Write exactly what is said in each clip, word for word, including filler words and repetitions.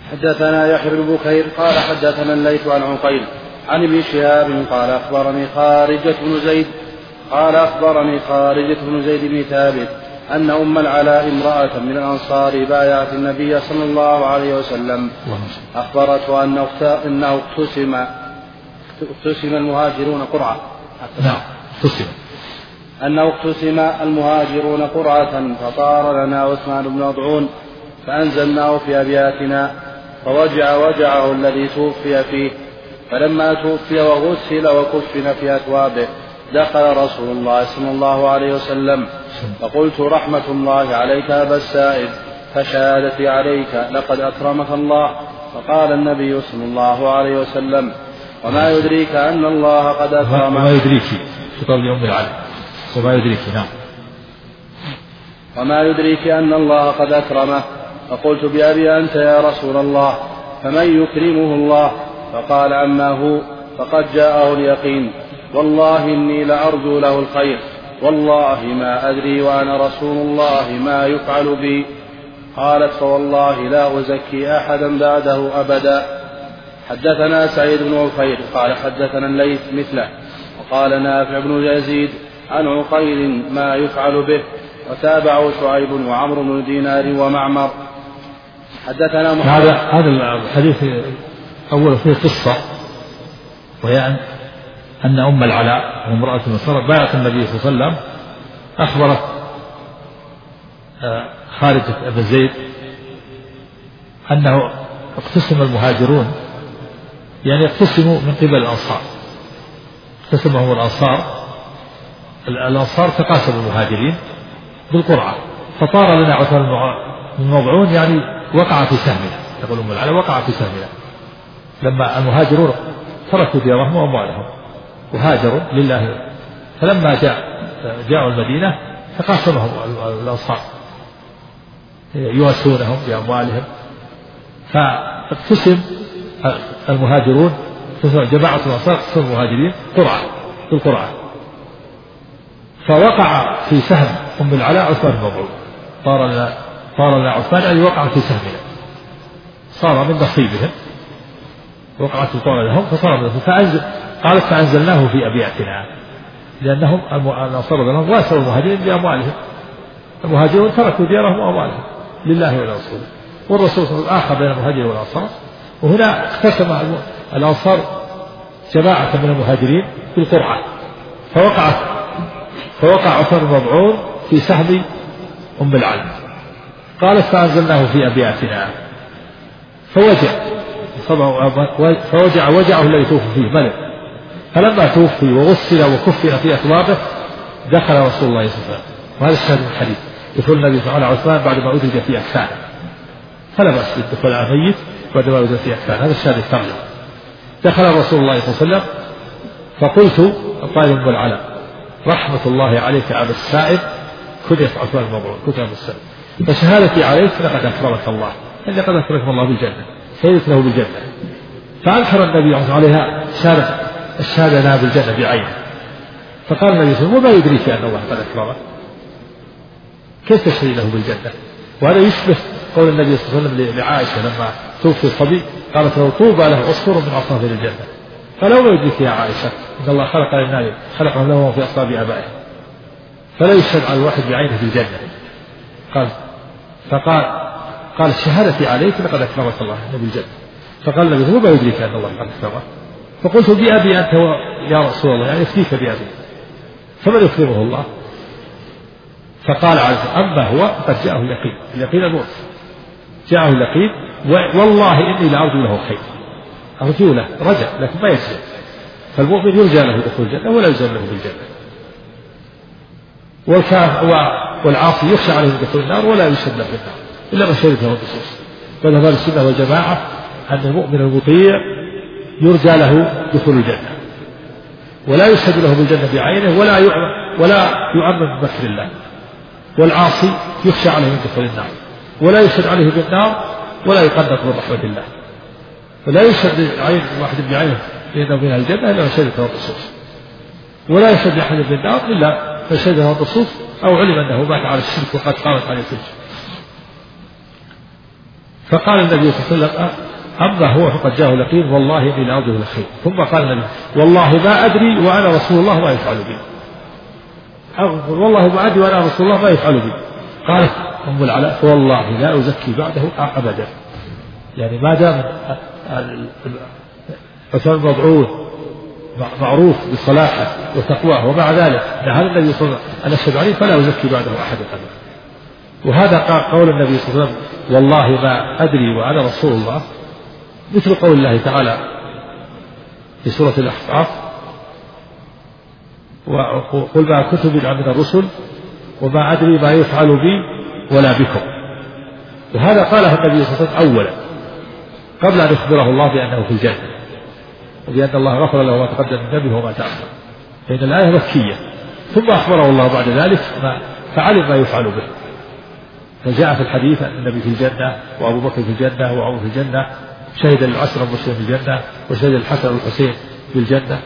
حدثنا يحيى بن بكير قال حدثنا الليث عن عقيل عن ابن شهاب قال أخبرني خارجة بن زيد قال أخبرني خارجة بن زيد بن ثابت أن أم العلاء امرأة من الأنصار بايعت النبي صلى الله عليه وسلم أخبرته أنه اقتسم اقتسم المهاجرون قرعة نعم اقتسم أنه اقتسم المهاجرون قرعة فطار لنا عثمان بن مضعون فأنزلناه في أبياتنا فوجع وجعه الذي توفي فيه فلما توفي وغسل وكفن في أثوابه دخل رسول الله صلى الله عليه وسلم فقلت رحمة الله عليك أبا السائب فشهادتي عليك لقد أكرمك الله. فقال النبي صلى الله عليه وسلم وما يدريك أن الله قد أكرمك. وما يدريك خطاب لأم العلي وما يدريك نعم وما يدريك أن الله قد أكرمه. فقلت بأبي أنت يا رسول الله فمن يكرمه الله؟ فقال أما هو فقد جاءه اليقين والله إني لأرجو له الخير والله ما أدري وأنا رسول الله ما يفعل بي. قالت فوالله لا أزكي أحدا بعده أبدا. حدثنا سعيد بن عفير قال حدثنا الليث مثله وقال نافع بن يزيد عن عقيل ما يفعل به وتابعه شعيب وعمرو بن دينار ومعمر. حدثنا محمد. هذا هذا الحديث أول فيه قصة وهي أن أم العلاء وامرأة من بايعت النبي صلى الله عليه وسلم أخبرت خارجة أبا زيد أنه اقتسم المهاجرون يعني اقتسموا من قبل الأنصار اقتسمهم الأنصار الأنصار تقاسموا المهاجرين بالقرعة فطار لنا عثمان بن مضعون يعني وقع في سهمنا تقول أم العلاء وقع في سهمنا لما المهاجرون تركوا ديارهم وأموالهم وهاجروا لله فلما جاء جاءوا المدينة تقاسمهم الأنصار يواسونهم بأموالهم فاقتسم المهاجرون جماعة الأنصار اقتسموا المهاجرين قرعة بالقرعة فوقع في سهم أم العلاء عثمان بن مضعون طار لنا طار لنا عثمان يعني وقع في سهمنا صار من نصيبهم وقعت القرعة لهم فصار من فأنزل قالت فأنزلناه في أبياتنا لأنهم الأنصار لهم واسوا المهاجرين بأموالهم المهاجرون تركوا ديارهم وأموالهم لله ولرسوله والرسول صلى الله عليه وسلم آخى بين المهاجرين والأنصار وهنا اقتسم الأنصار جماعة من المهاجرين بالقرعة فوقعت فوقع عثمان بن مضعون في سهم أم العلي قالت فأنزلناه في أبياتنا فوجع فوجع وجعه الذي توفي فيه ملك فلما توفي وغسل وكفن في أثوابه دخل رسول الله صلى الله عليه وسلم وهذا الشاهد من الحديث يقول النبي صلى الله عليه وسلم بعد ما أدرج في أكفانه فلا بأس بالدخول على الميت بعد ما أدرج في أكفانه هذا الشاهد الثاني دخل رسول الله صلى الله عليه وسلم فقلت الطائر بن العلاء رحمة الله عليك أبا السائب كنية عثمان بن مضعون كنية أبو السائب فشهادتي عليك لقد أكرمك الله إن قد أكرمك الله بالجنة سيدت له بالجنة فأنكر النبي عليها شهادة الشهادة لها بالجنة بعينه فقال النبي صلى الله عليه وسلم وما يدريك أن الله قد أكرمك كيف تشهد له بالجنة وهذا يشبه قول النبي صلى الله عليه وسلم لعائشة لما توفي الصبي قالت له طوبى له عصفور من عصافير الجنة فلو ما يدريك يا عائشة إن الله خلق للناس خلقهم له في أصلاب آبائهم فلا يشهد على الواحد بعينه بالجنة قال فقال قال شهادتي عليك لقد أكرمك الله بالجنة فقال النبي وما يدريك أن الله قد أكرمك فقلت بأبي أنت يا رسول الله يعني يفتيك بأبي فمن يكرمه الله فقال عز أما هو قد جاءه اليقين اليقين الموت جاءه اليقين والله إني لأرجو له خير أرجو له رجع لكن ما يجزم فالمؤمن يرجى له دخول الجنة ولا يجزم له بالجنة والعاصي يخشى عليه دخول النار ولا يشهد له بالنار إلا ما شهدت له النصوص فذهب السنة والجماعة أن المؤمن المطيع يرجى له دخول الجنة ولا يشهد له بالجنة بعينه ولا ولا يؤمن بمكر الله والعاصي يخشى عليه من دخول النار ولا يشهد عليه بالنار ولا يقنط من رحمة الله ولا يشهد عين واحد بعينه بينه وبين الجنة إلا ما شهدت له النصوص ولا يشهد أحد بالنار إلا ما شهد له النصوص أو علم أنه مات على الشرك وقد قامت عليه الحجة فقال النبي صلى الله عليه وسلم أما هو فقد جاءه اليقين والله إني لأرجو الخير. ثم قال النبي والله ما أدري وأنا رسول الله ما يفعل بي. والله ما أدري وأنا رسول الله ما يفعل بي. قالت أم العلاء فوالله لا أزكي بعده أبدا. يعني ما دام عثمان المبعوث معروف بصلاحه وتقواه ومع ذلك نهى النبي صلى الله عليه وسلم أن أشهد عليه فلا أزكي بعده أحد أبدا. وهذا قول النبي صلى الله عليه وسلم والله ما أدري وأنا رسول الله مثل قول الله تعالى في سورة الأحقاف وقل ما كنت بدعا من الرسل وما أدري ما يفعل بي ولا بكم. وهذا قاله النبي صلى الله عليه وسلم أولا قبل أن يخبره الله بأنه في الجنة وبأن الله غفر له ما تقدم من ذنبه وما تأخر، فإن الآية مكية. ثم أخبره الله بعد ذلك ما فعلم ما يفعل به. فجاء في الحديث أن النبي في الجنة وأبو بكر في الجنة وعمر في الجنة، شهد العشرة المبشرين في الجنة، وشهد الحسن والحسين في الجنة،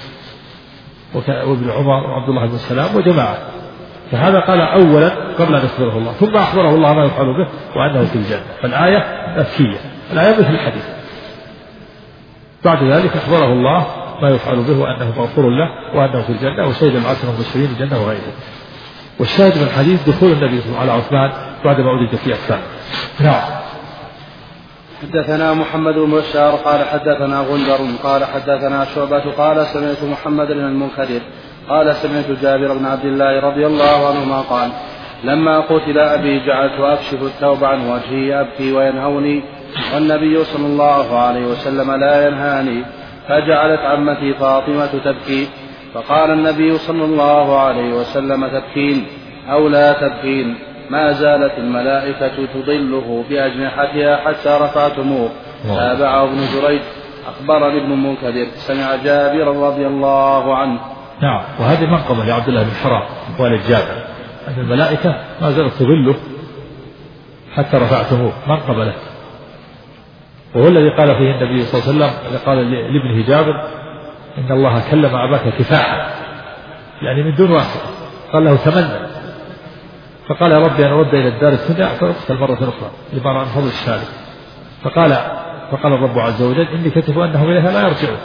وابن عمر وعبد الله بن السلام وجماعة. فهذا قال أولا قبل أن يخبره الله، ثم أخبره الله ما يفعل به وأنه في الجنة. فالآية مكية، الآية مثل الحديث. بعد ذلك أخبره الله ما يفعل به وأنه مغفور له وأنه في الجنة، وشهد العشرة المبشرين في الجنة وغيره. والشاهد من الحديث دخول النبي صلى الله عليه وسلم على عثمان بعد ما أولد في أكفانه. نعم. حدثنا محمد بن بشار قال حدثنا غندر قال حدثنا شعبة قال سمعت محمد بن المنكدر قال سمعت جابر بن عبد الله رضي الله عنهما قال لما قتل أبي جعلت أكشف الثوب عن وجهي أبكي وينهوني والنبي صلى الله عليه وسلم لا ينهاني، فجعلت عمتي فاطمة تبكي، فقال النبي صلى الله عليه وسلم تبكين أو لا تبكين؟ ما زالت الملائكة تضله بأجنحتها حتى رفعتموه. تابعه ابن جريج. أخبرني ابن المنكدر سمع جابر رضي الله عنه. نعم. وهذه منقبة لعبد الله بن حرام والد جابر أن الملائكة ما زالت تضله حتى رفعتموه، منقبة له. وهو الذي قال فيه النبي صلى الله عليه وسلم قال لابنه جابر إن الله كلم أباك كفاحا، يعني من دون واسطة، قال له تمنى، فقال يا ربي أنا أود إلى الدار الدنيا فأقتل مرة أخرى عبارة عن فضل الشارع. فقال فقال الرب عز وجل إني كتب أنهم إليها لا يرجعون.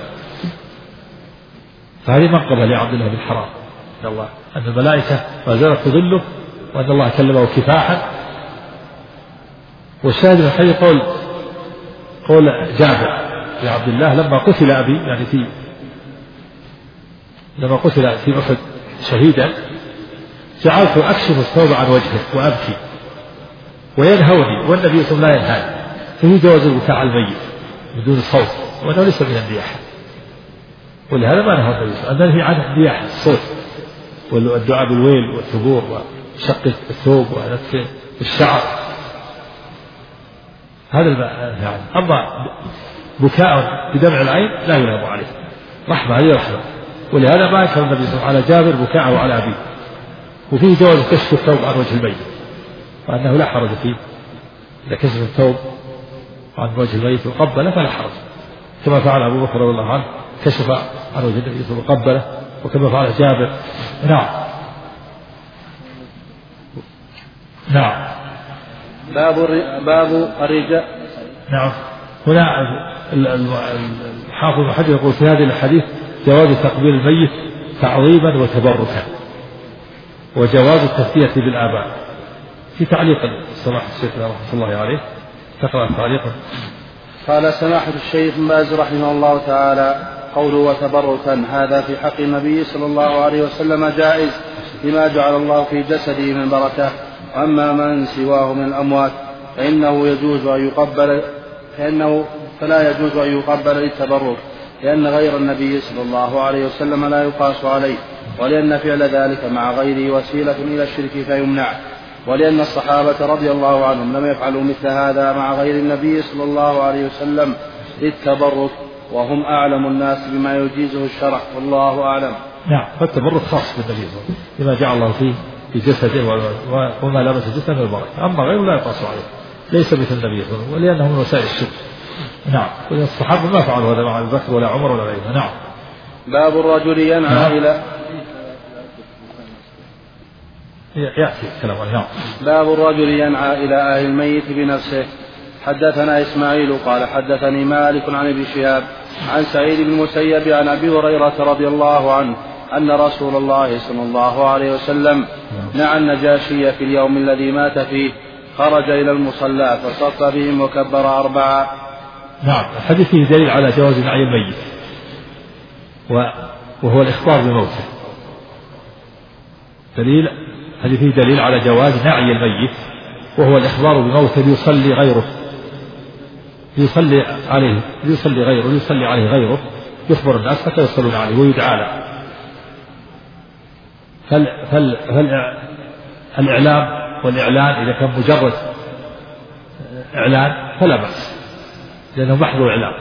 فهذه منقبة لعبد الله بن حرام إن الله أن الملائكة ما زالت تضله وأن الله كلمه كفاحا. والشاهد من الحديث قول قول جابر لعبد الله لما قتل أبي، يعني في لما قتل في أحد شهيدا، جعلت أكشف الثوب عن وجهه وأبكي وينهوني والنبي صلى الله عليه وسلم لا ينهاني، فهي جواز البكاء على الميت بدون صوت، وأنه ليس من النياحة. ولهذا ما نهى النبي صلى الله عليه وسلم، النهي عن النياحة الصوت والدعاء بالويل والثبور وشق الثوب ونتف الشعر، هذا يعني. أما بكاء بدمع العين لا يلام عليه، رحمة هذه رحمة. ولهذا ما أنكر النبي صلى الله عليه وسلم على جابر بكاءه على أبيه. وفيه جواز كشف الثوب عن وجه الميت، وأنه لا حرج فيه إذا كشف الثوب عن وجه الميت وقبله فلا حرج، كما فعل أبو بكر رضي الله عنه كشف عن وجه النبي صلى الله عليه وسلم وقبله، وكما فعل جابر. نعم. نعم. باب باب الرجاء. نعم. هنا الحافظ بن حجر يقول في هذه الحديث جواز تقبيل الميت تعظيما وتبركا، وجواز التثنية بالآباء. في تعليق سماحة الشيخ رحمة الله عليه تقرأ التعليق. قال سماحة الشيخ بن باز رحمه الله تعالى قوله وتبركا هذا في حق النبي صلى الله عليه وسلم جائز لما جعل الله في جسده من بركة، أما من سواه من الأموات فإنه يجوز أن يقبل فإنه فلا يجوز أن يقبل للتبرك، لأن غير النبي صلى الله عليه وسلم لا يقاس عليه، ولأن فعل ذلك مع غيره وسيلة إلى الشرك فيمنع، ولأن الصحابة رضي الله عنهم لم يفعلوا مثل هذا مع غير النبي صلى الله عليه وسلم للتبرك، وهم أعلم الناس بما يجيزه الشرع، والله أعلم. نعم. فالتبرك خاص بالنبي صلى الله عليه وسلم بما جعل الله فيه في جسده وما لمس جسده من البركة، أما غيره لا يقاس عليه، ليس مثل النبي صلى الله عليه وسلم، ولأنه من وسائل الشرك. نعم. ولأن الصحابة ما فعلوا هذا مع أبي بكر ولا عمر ولا غيره. نعم. باب الرجل ينعى نعم. إلى يأتي الكلام. نعم. باب الرجل ينعى إلى أهل الميت بنفسه. حدثنا إسماعيل قال حدثني مالك عن ابن شهاب عن سعيد بن المسيب عن أبي هريرة رضي الله عنه أن رسول الله صلى الله عليه وسلم نعى النجاشي في اليوم الذي مات فيه، خرج إلى المصلى فصف بهم وكبر أربعا. نعم. الحديث فيه دليل على جواز نعي الميت وهو الإخبار بموته. دليل هذه فيه دليل على جواز نعي الميت وهو الإخبار بموته ليصلي غيره ليصلي عليه ليصلي غيره ليصلي عليه غيره يخبر الناس حتى يصلون عليه ويدعى له. فال فال فالإعلام والإعلان إذا كان مجرد إعلان فلا بأس لأنه محض إعلام.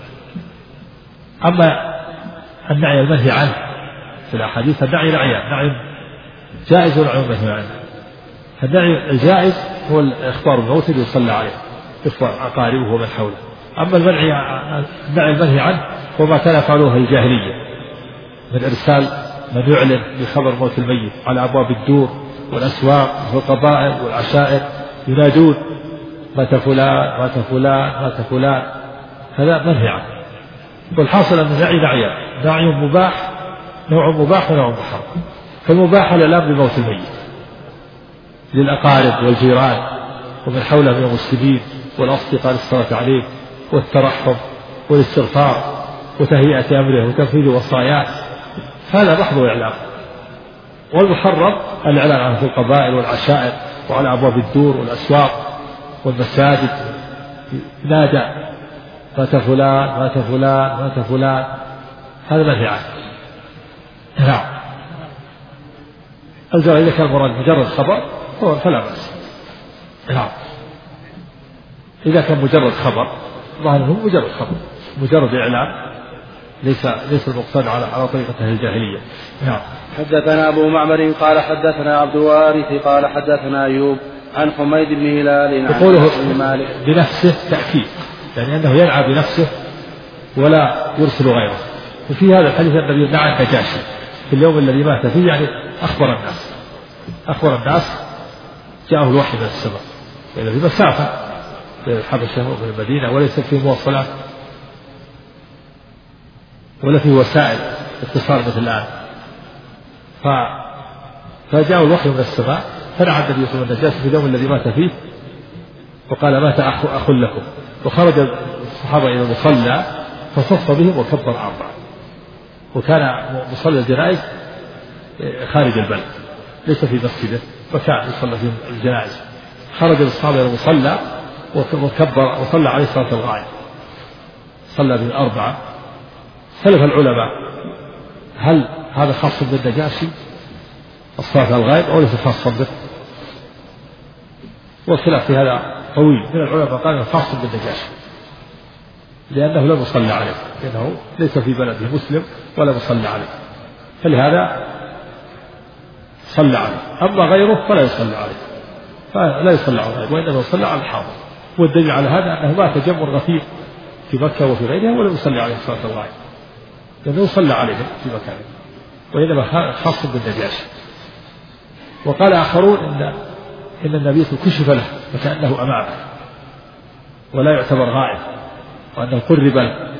أما النعي المنهي عنه في الأحاديث النعي نعيان، نعي جائز ونعي منهي عنه. النعي الجائز هو الإخبار بالموت ليصلى عليه إخبار أقاربه ومن حوله. أما المنعي النعي المنهي عنه هو ما كان يفعله الجاهلية من إرسال من يعلن بخبر موت الميت على أبواب الدور والأسواق والقبائل والعشائر ينادون مات فلان مات فلان مات فلان، هذا منهي عنه. والحاصل أن النعي نعيان، نعي مباح نوع مباح ونوع محرم. فالمباح الإعلام بموت الميت للأقارب والجيران ومن حوله من المسلمين والأصدقاء للصلاة عليه والترحم والاستغفار وتهيئة أمره وتنفيذ وصاياه، هذا محض إعلام. والمحرم الإعلان عنه في القبائل والعشائر وعلى أبواب الدور والأسواق والمساجد نادى مات فلان مات فلان مات فلان، هذا منهي عنه. نعم. الجواب إذا كان المراد مجرد خبر فلا بأس. نعم. إذا كان مجرد خبر ظاهره مجرد خبر مجرد إعلان ليس ليس المقصود على على طريقة أهل الجاهلية. نعم. حدثنا أبو معمر قال حدثنا عبد الوارث قال حدثنا أيوب عن حميد بن هلال عن يقوله بنفسه تأكيد، يعني أنه ينعى بنفسه ولا يرسل غيره. وفي هذا الحديث النبي نعى النجاشي في اليوم الذي مات فيه، يعني أخبر الناس أخبر الناس جاءه الوحي من السماء، لأنه في مسافة بين الحبشة وبين المدينة وليس فيه مواصلات ولا فيه وسائل اتصال مثل الآن. فجاءه الوحي من السماء فنعى النبي صلى الله عليه وسلم في اليوم الذي مات فيه وقال مات أخ, أخ لكم، وخرج الصحابة إلى المصلى فصف بهم وكبر أربعة. وكان مصلى الجنائز خارج البلد ليس في مسجده مكان يصلى فيه الجنائز. خرج الصحابة إلى المصلى وكبر وصلى عليه صلاة الغائب، صلى بهم أربعة. اختلف العلماء هل هذا خاص بالنجاشي الصلاة الغائب أو ليس خاصا به، والخلاف في هذا طويل. من العلماء قال انه خاص بالنجاشي لأنه لم يصلى عليه، لأنه ليس في بلده مسلم ولا يصلى عليه، فلهذا صلى عليه. أما غيره فلا يصلى عليه، فلا يصلى على الغيب وإنما يصلى على الحاضر. والدليل على هذا أنه مات جمع غفير في مكة وفي غيرها ولم يصلى عليه صلاة الغائب، لأنه يصلى عليهم في مكانه، وإنما خاص بالنجاشي. وقال آخرون إن إن النبي كشف له وكأنه أمامه ولا يعتبر غائب وأنه قرب له.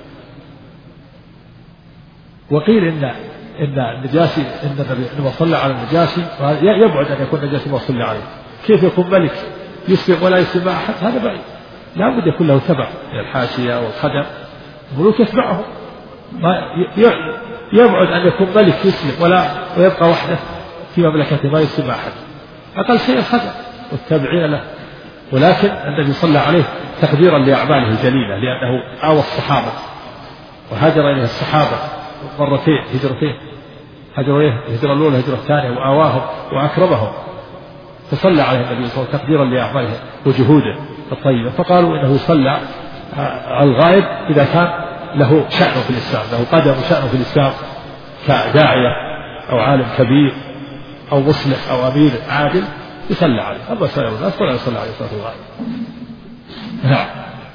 وقيل إن إن النجاشي إن النبي لما صلى على النجاشي يبعد أن يكون النجاشي ما صلى عليه. كيف يكون ملك يسلم ولا يسلم أحد؟ هذا بعيد، لا بد يكون له تبع من الحاشية والخدم، الملوك يتبعهم. ما يبعد أن يكون ملك يسلم ولا ويبقى وحده في مملكته ما يسلم أحد، أقل شيء الخدم والتابعين له. ولكن النبي صلى عليه تقديرا لأعماله الجليلة، لأنه آوى الصحابة وهاجر إليه الصحابة مرتين هجرتين، هجر إليه الهجرة الأولى الهجرة الثانية وآواهم وأكرمهم، فصلى عليه النبي صلى الله عليه وسلم تقديرا لأعماله وجهوده الطيبة. فقالوا إنه صلى على الغائب إذا كان له شأن في الإسلام، له قدم وشأن في الإسلام كداعية أو عالم كبير أو مصلح أو أمير عادل يصلى عليه. أما سائر الناس فلا يصلى عليه صلاة الغائب. نعم.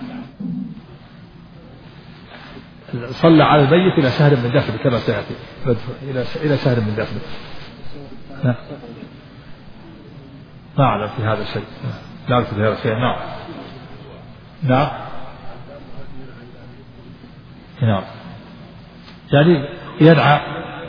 صلى على الميت إلى شهر من دفنه كما سيأتي، إلى إلى شهر من دفنه. نعم. ما أعلم في هذا الشيء، لا أعرف في هذا الشيء. نعم. نعم نعم يعني يدعى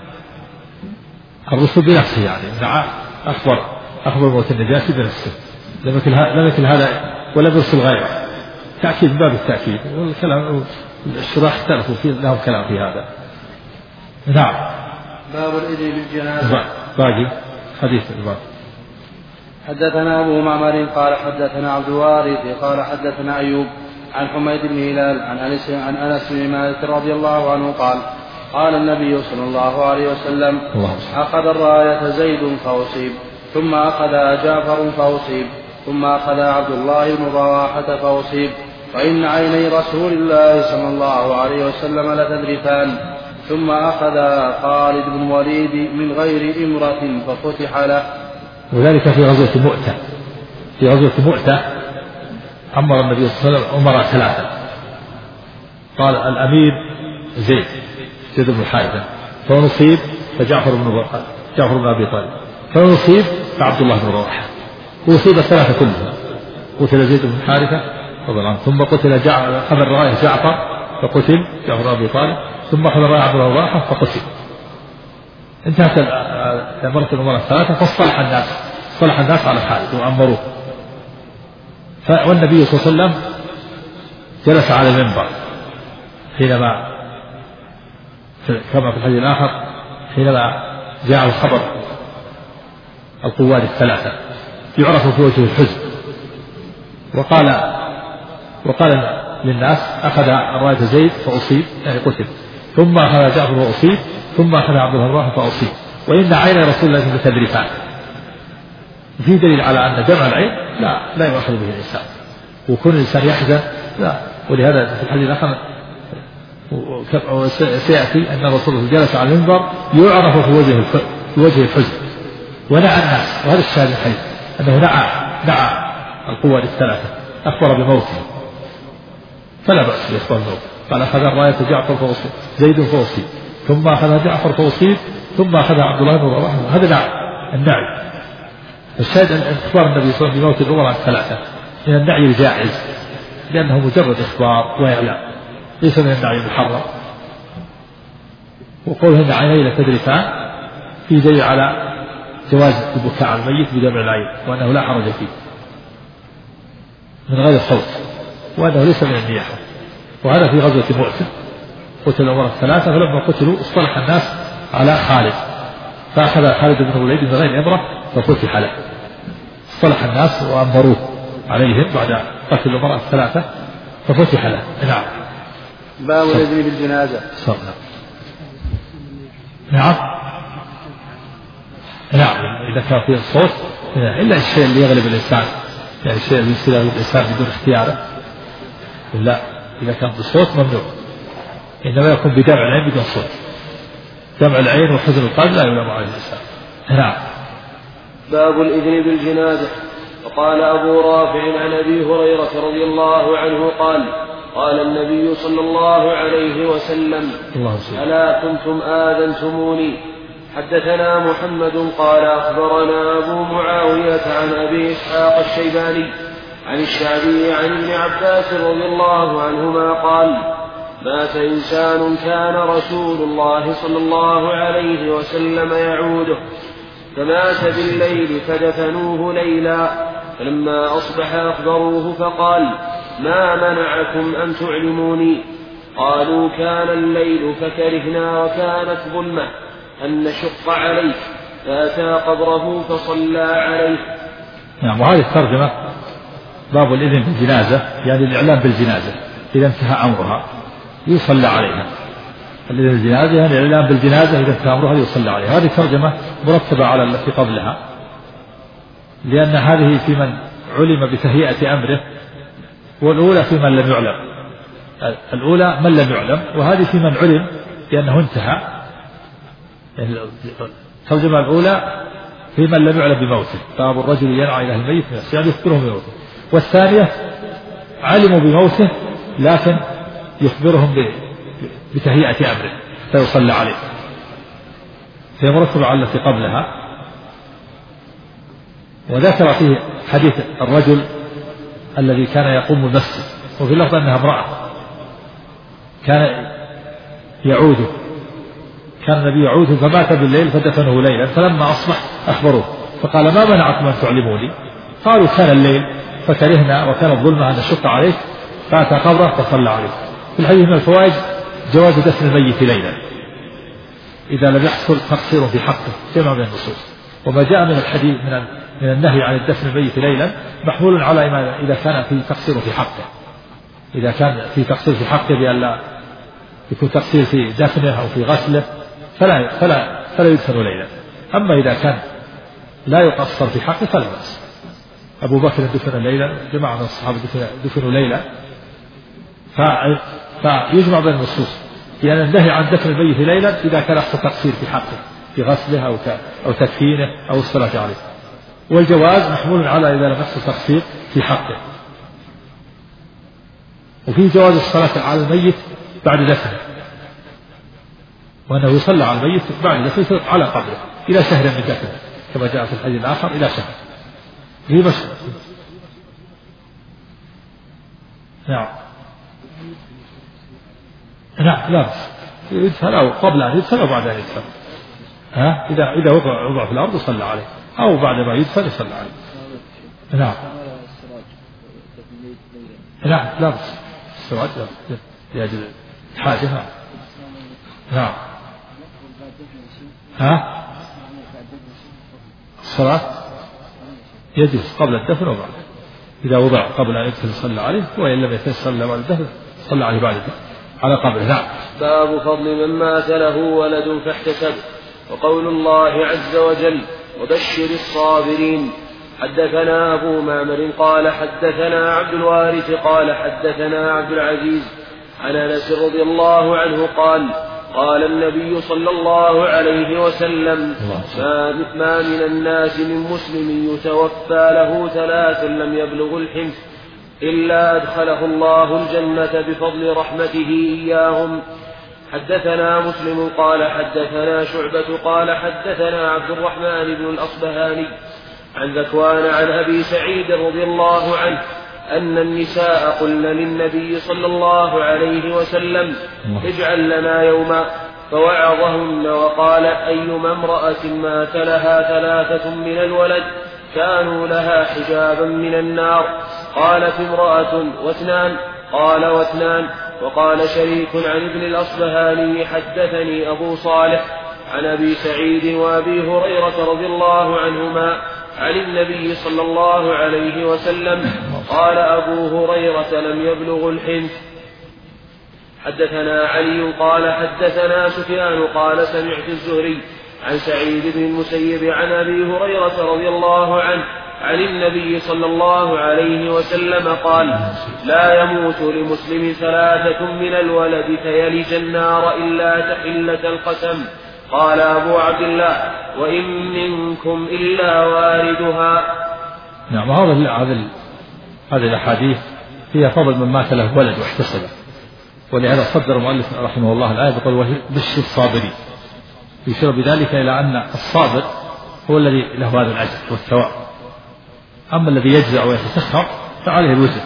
الرسل بنفسه، يعني دعا أخبر أخبر موت النجاشي بنفسه، لم يكن هذا ولم يرسل غيره، تأكيد باب التأكيد، والكلام الشراح اختلفوا فيه، لهم كلام في هذا. نعم. باب الإذن بالجنازة. باقي حديث الباب. حدثنا أبو معمر قال حدثنا عبد الوارث قال حدثنا أيوب عن حميد بن هلال عن أنس عن أنس بن مالك رضي الله عنه قال قال النبي صلى الله عليه وسلم: أخذ الراية زيد فأصيب، ثم أخذ جعفر فأصيب، ثم أخذ عبد الله بن رواحة فأصيب، وإن عيني رسول الله صلى الله عليه وسلم لتذرفان، ثم أخذ خالد بن وليد من غير إمرة ففتح له. وذلك في غزوة مؤتة. في غزوة مؤتة أمر النبي صلى الله عليه وسلم أمر ثلاثة، قال الأمير زيد زيد بن حارثة، فنصيب فجعفر بن جعفر بن أبي طالب، فنصيب فعبد الله بن رواحة، وأصيب الثلاثة كلهم، قتل زيد بن حارثة رضي الله عنه، ثم قتل أخذ الراية جعفر فقتل جعفر بن أبي طالب، ثم أخذ الراية عبد الله بن رواحة فقتل. انتهت مرة الأمور الثلاثة، فاصطلح الناس صلح الناس على خالد وأمروه. والنبي صلى الله عليه وسلم جلس على المنبر حينما كما في الحديث الآخر حينما جاء الخبر القواد الثلاثة يعرف في وجه الحزن، وقال وقال للناس: أخذ الراية زيد فأصيب يعني قتل، ثم أخذ جعفر فأصيب، ثم أخذ عبد الله فأصيب، وإن عين رسول الله بتدريفان. في دليل على أن دمع العين لا لا يؤخذ به الإنسان، وكون الإنسان يحزن لا. ولهذا في الحديث الآخر سيأتي أن الرسول جلس على المنبر يعرف في وجه في وجه الحزن ونعى الناس، وهذا الشاهد الحديث أنه نعى نعى القوى الثلاثة، أخبر بموته فلا بأس بإخبار الموت. قال: أخذ الراية جعفر فأصيب زيد فأصيب، ثم أخذ جعفر فأصيب، ثم أخذ عبد الله بن رواحة. هذا نعي النعي. الشاهد أن إخبار النبي صلى الله عليه وسلم بموت الأمراء الثلاثة من النعي الجائز، لأنه مجرد إخبار وإعلام، ليس من النعي المحرم. وقوله إن عيني لتذرفان في دليل على جواز البكاء على الميت بدمع العين، وأنه لا حرج فيه من غير صوت، وأنه ليس من النياحة. وهذا في غزوة مؤتة قتل الأمراء الثلاثة، فلما قتلوا اصطلح الناس على خالد، فأخذ خالد بن الوليد من غير إمرة ففتح له. اصطلح الناس وأمروه عليهم بعد قتل الأمراء الثلاثة ففتح له. نعم. باب الإذن بالجنازة. نعم نعم إذا كان فيه الصوت، إلا الشيء اللي يغلب الإنسان، يعني الشيء اللي يصير الإنسان بدون اختياره، لا إذا كان بالصوت ممنوع، إنما يكون بدمع العين بدون صوت. دمع العين وحزن القلب لا يلام على الإنسان. نعم. باب الإذن بالجنازة. وقال أبو رافع عن أبي هريرة رضي الله عنه قال: قال النبي صلى الله عليه وسلم: ألا كنتم آذنتموني. حدثنا محمد قال أخبرنا أبو معاوية عن أبي إسحاق الشيباني عن الشعبي عن ابن عباس رضي الله عنهما قال: مات إنسان كان رسول الله صلى الله عليه وسلم يعوده، فمات بالليل فدفنوه ليلا، فلما أصبح أخبروه فقال: ما منعكم أن تعلموني؟ قالوا: كان الليل فكرهنا وكانت ظلمة أن نشق عليك، فأتى قبره فصلى عليه. نعم. وهذه الترجمة باب الإذن بالجنازة، يعني الإعلام بالجنازة إذا انتهى أمرها يصلى عليها. الإذن بالجنازة يعني الإعلام بالجنازة إذا انتهى أمرها يصلى عليها. هذه ترجمة مرتبة على التي قبلها، لأن هذه في من علم بتهيئة أمره، والأولى في من لم يعلم. الأولى من لم يعلم، وهذه في من علم لأنه انتهى. الترجمة الأولى في من لم يعلم بموته، باب الرجل ينعى إلى الميت يعني يخبرهم بموته. والثانية علموا بموته لكن يخبرهم بتهيئة أمره فيصلى عليه، فهي مرتبة على التي قبلها. وذكر فيه حديث الرجل الذي كان يقوم المسجد وفي اللفظ أنها امرأة كان يعوده، كان النبي يعوده فمات بالليل فدفنه ليلا، فلما أصبح أخبروه فقال ما منعكم أن تعلموني؟ قالوا كان الليل فكرهنا وكان الظلم أن نشق عليك، فأتى قبره فصلى عليه. في الحديث من الفوائد جواز دفن الميت ليلا إذا لم يحصل تقصير في حقه جمع من النصوص، وما جاء من الحديث من من النهي عن الدفن الميت ليلا محمول على ما إذا كان في تقصير في حقه، إذا كان في تقصير في حقه بأن لا يكون تقصير في دفنه أو في غسله فلا فلا فلا يدفن ليلا. أما إذا كان لا يقصر في حقه فلا بأس. أبو بكر دفن ليلا، جماعة من الصحابة دفنوا ليلا، فيجمع بين النصوص لأن النهي عن دفن الميت ليلا إذا كان يحصل تقصير في حقه في غسله أو أو تكفينه أو الصلاة عليه، والجواز محمول على إذا لم يحصل تقصير في حقه. وفي جواز الصلاة على الميت بعد دفنه، وأنه يصلى على الميت بعد دفنه على قبره إلى شهر من دفنه كما جاء في الحديث الآخر إلى شهر. في مشهور. نعم نعم لا بس يدفن أو قبل أن يدفن أو بعد أن يدفن. ها إذا إذا وضع وضع في الأرض صلى عليه أو بعد ما يدفن يصلى عليه. نعم نعم لا بس السراج لأجل حاجة. نعم نعم ها الصلاة يجوز قبل الدفن وبعد، إذا وضع قبل أن يدفن صلى عليه، وإن لم يدفن صلى بعد الدفن صلى عليه بعد الدفن على قبره. نعم. باب فضل من مات له ولد فاحتسب، وقول الله عز وجل وبشر الصابرين. حدثنا أبو معمر قال حدثنا عبد الوارث قال حدثنا عبد العزيز عن أنس رضي الله عنه قال قال النبي صلى الله عليه وسلم ما من الناس من مسلم يتوفى له ثلاث لم يبلغ الحنث إلا أدخله الله الجنة بفضل رحمته إياهم. حدثنا مسلم قال حدثنا شعبة قال حدثنا عبد الرحمن بن الأصبهاني عن ذكوان عن أبي سعيد رضي الله عنه أن النساء قلن للنبي صلى الله عليه وسلم اجعل لنا يوما، فوعظهن وقال أيما امرأة مات لها ثلاثة من الولد كانوا لها حجابا من النار. قالت امرأة واثنان، قال واثنان. وقال شريك عن ابن الأصبهاني حدثني أبو صالح عن أبي سعيد وأبي هريرة رضي الله عنهما عن النبي صلى الله عليه وسلم قال أبو هريرة لم يبلغ الحنث. حدثنا علي قال حدثنا سفيان قال سمعت الزهري عن سعيد بن المسيب عن أبي هريرة رضي الله عنه عن النبي صلى الله عليه وسلم قال لا يموت لمسلم ثلاثة من الولد فيلج النار إلا تحلة القسم. قال أبو عبد الله وإن منكم إلا واردها. نعم. هذا هذه الأحاديث فيها فضل من مات له ولد واحتسب، ولهذا صدر المؤلف رحمه الله الآية بقول بشر الصابرين، يشير بذلك إلى أن الصابر هو الذي له هذا الأجر والثواب، أما الذي يجزع ويتسخر فعليه الوزر.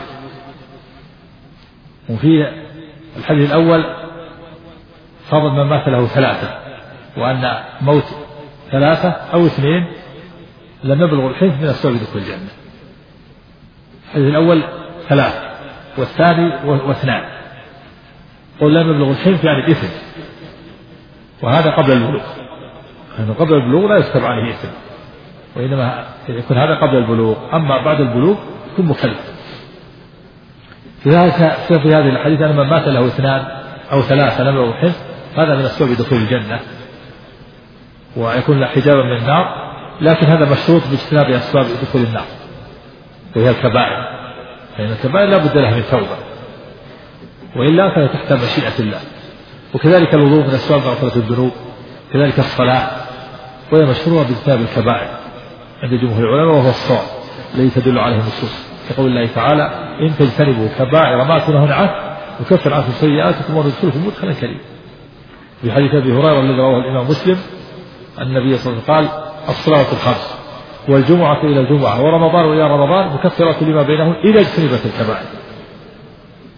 وفي الحديث الأول فضل من مات له ثلاثة، وأن موت ثلاثة أو اثنين لم يبلغ الحنث من أسباب دخول الجنة. الحديث الأول ثلاثة والثاني واثنان، قل لم يبلغ الحنث يعني الإثم، وهذا قبل البلوغ، لأنه قبل البلوغ لا يكتب عليه إثم، وإنما يكون هذا قبل البلوغ، أما بعد البلوغ يكون مكلف. في هذه الحديث أن من مات له اثنان أو ثلاثة لم يبلغ الحنث هذا من أسباب دخول الجنة ويكون له حجابا من النار، لكن هذا مشروط باجتناب أسباب دخول النار وهي الكبائر، لأن يعني الكبائر لا بد لها من توبة، وإلا فهي تحت مشيئة الله. وكذلك الوضوء من أسباب مغفرة الذنوب، كذلك الصلاة وهي مشروعة باجتناب الكبائر عند جمهور العلماء، وهو الصواب الذي تدل عليه النصوص، كقول الله تعالى إن تجتنبوا كبائر ما تنهون عنه نكفر عنكم سيئاتكم وندخلكم مدخلا كريما. في حديث أبي هريرة الذي رواه الإمام مسلم أن النبي صلى الله عليه وسلم قال الصلاة الخمس والجمعة إلى الجمعة ورمضان إلى رمضان مكفرات لما بينهم إذا اجتنبت الكبائر.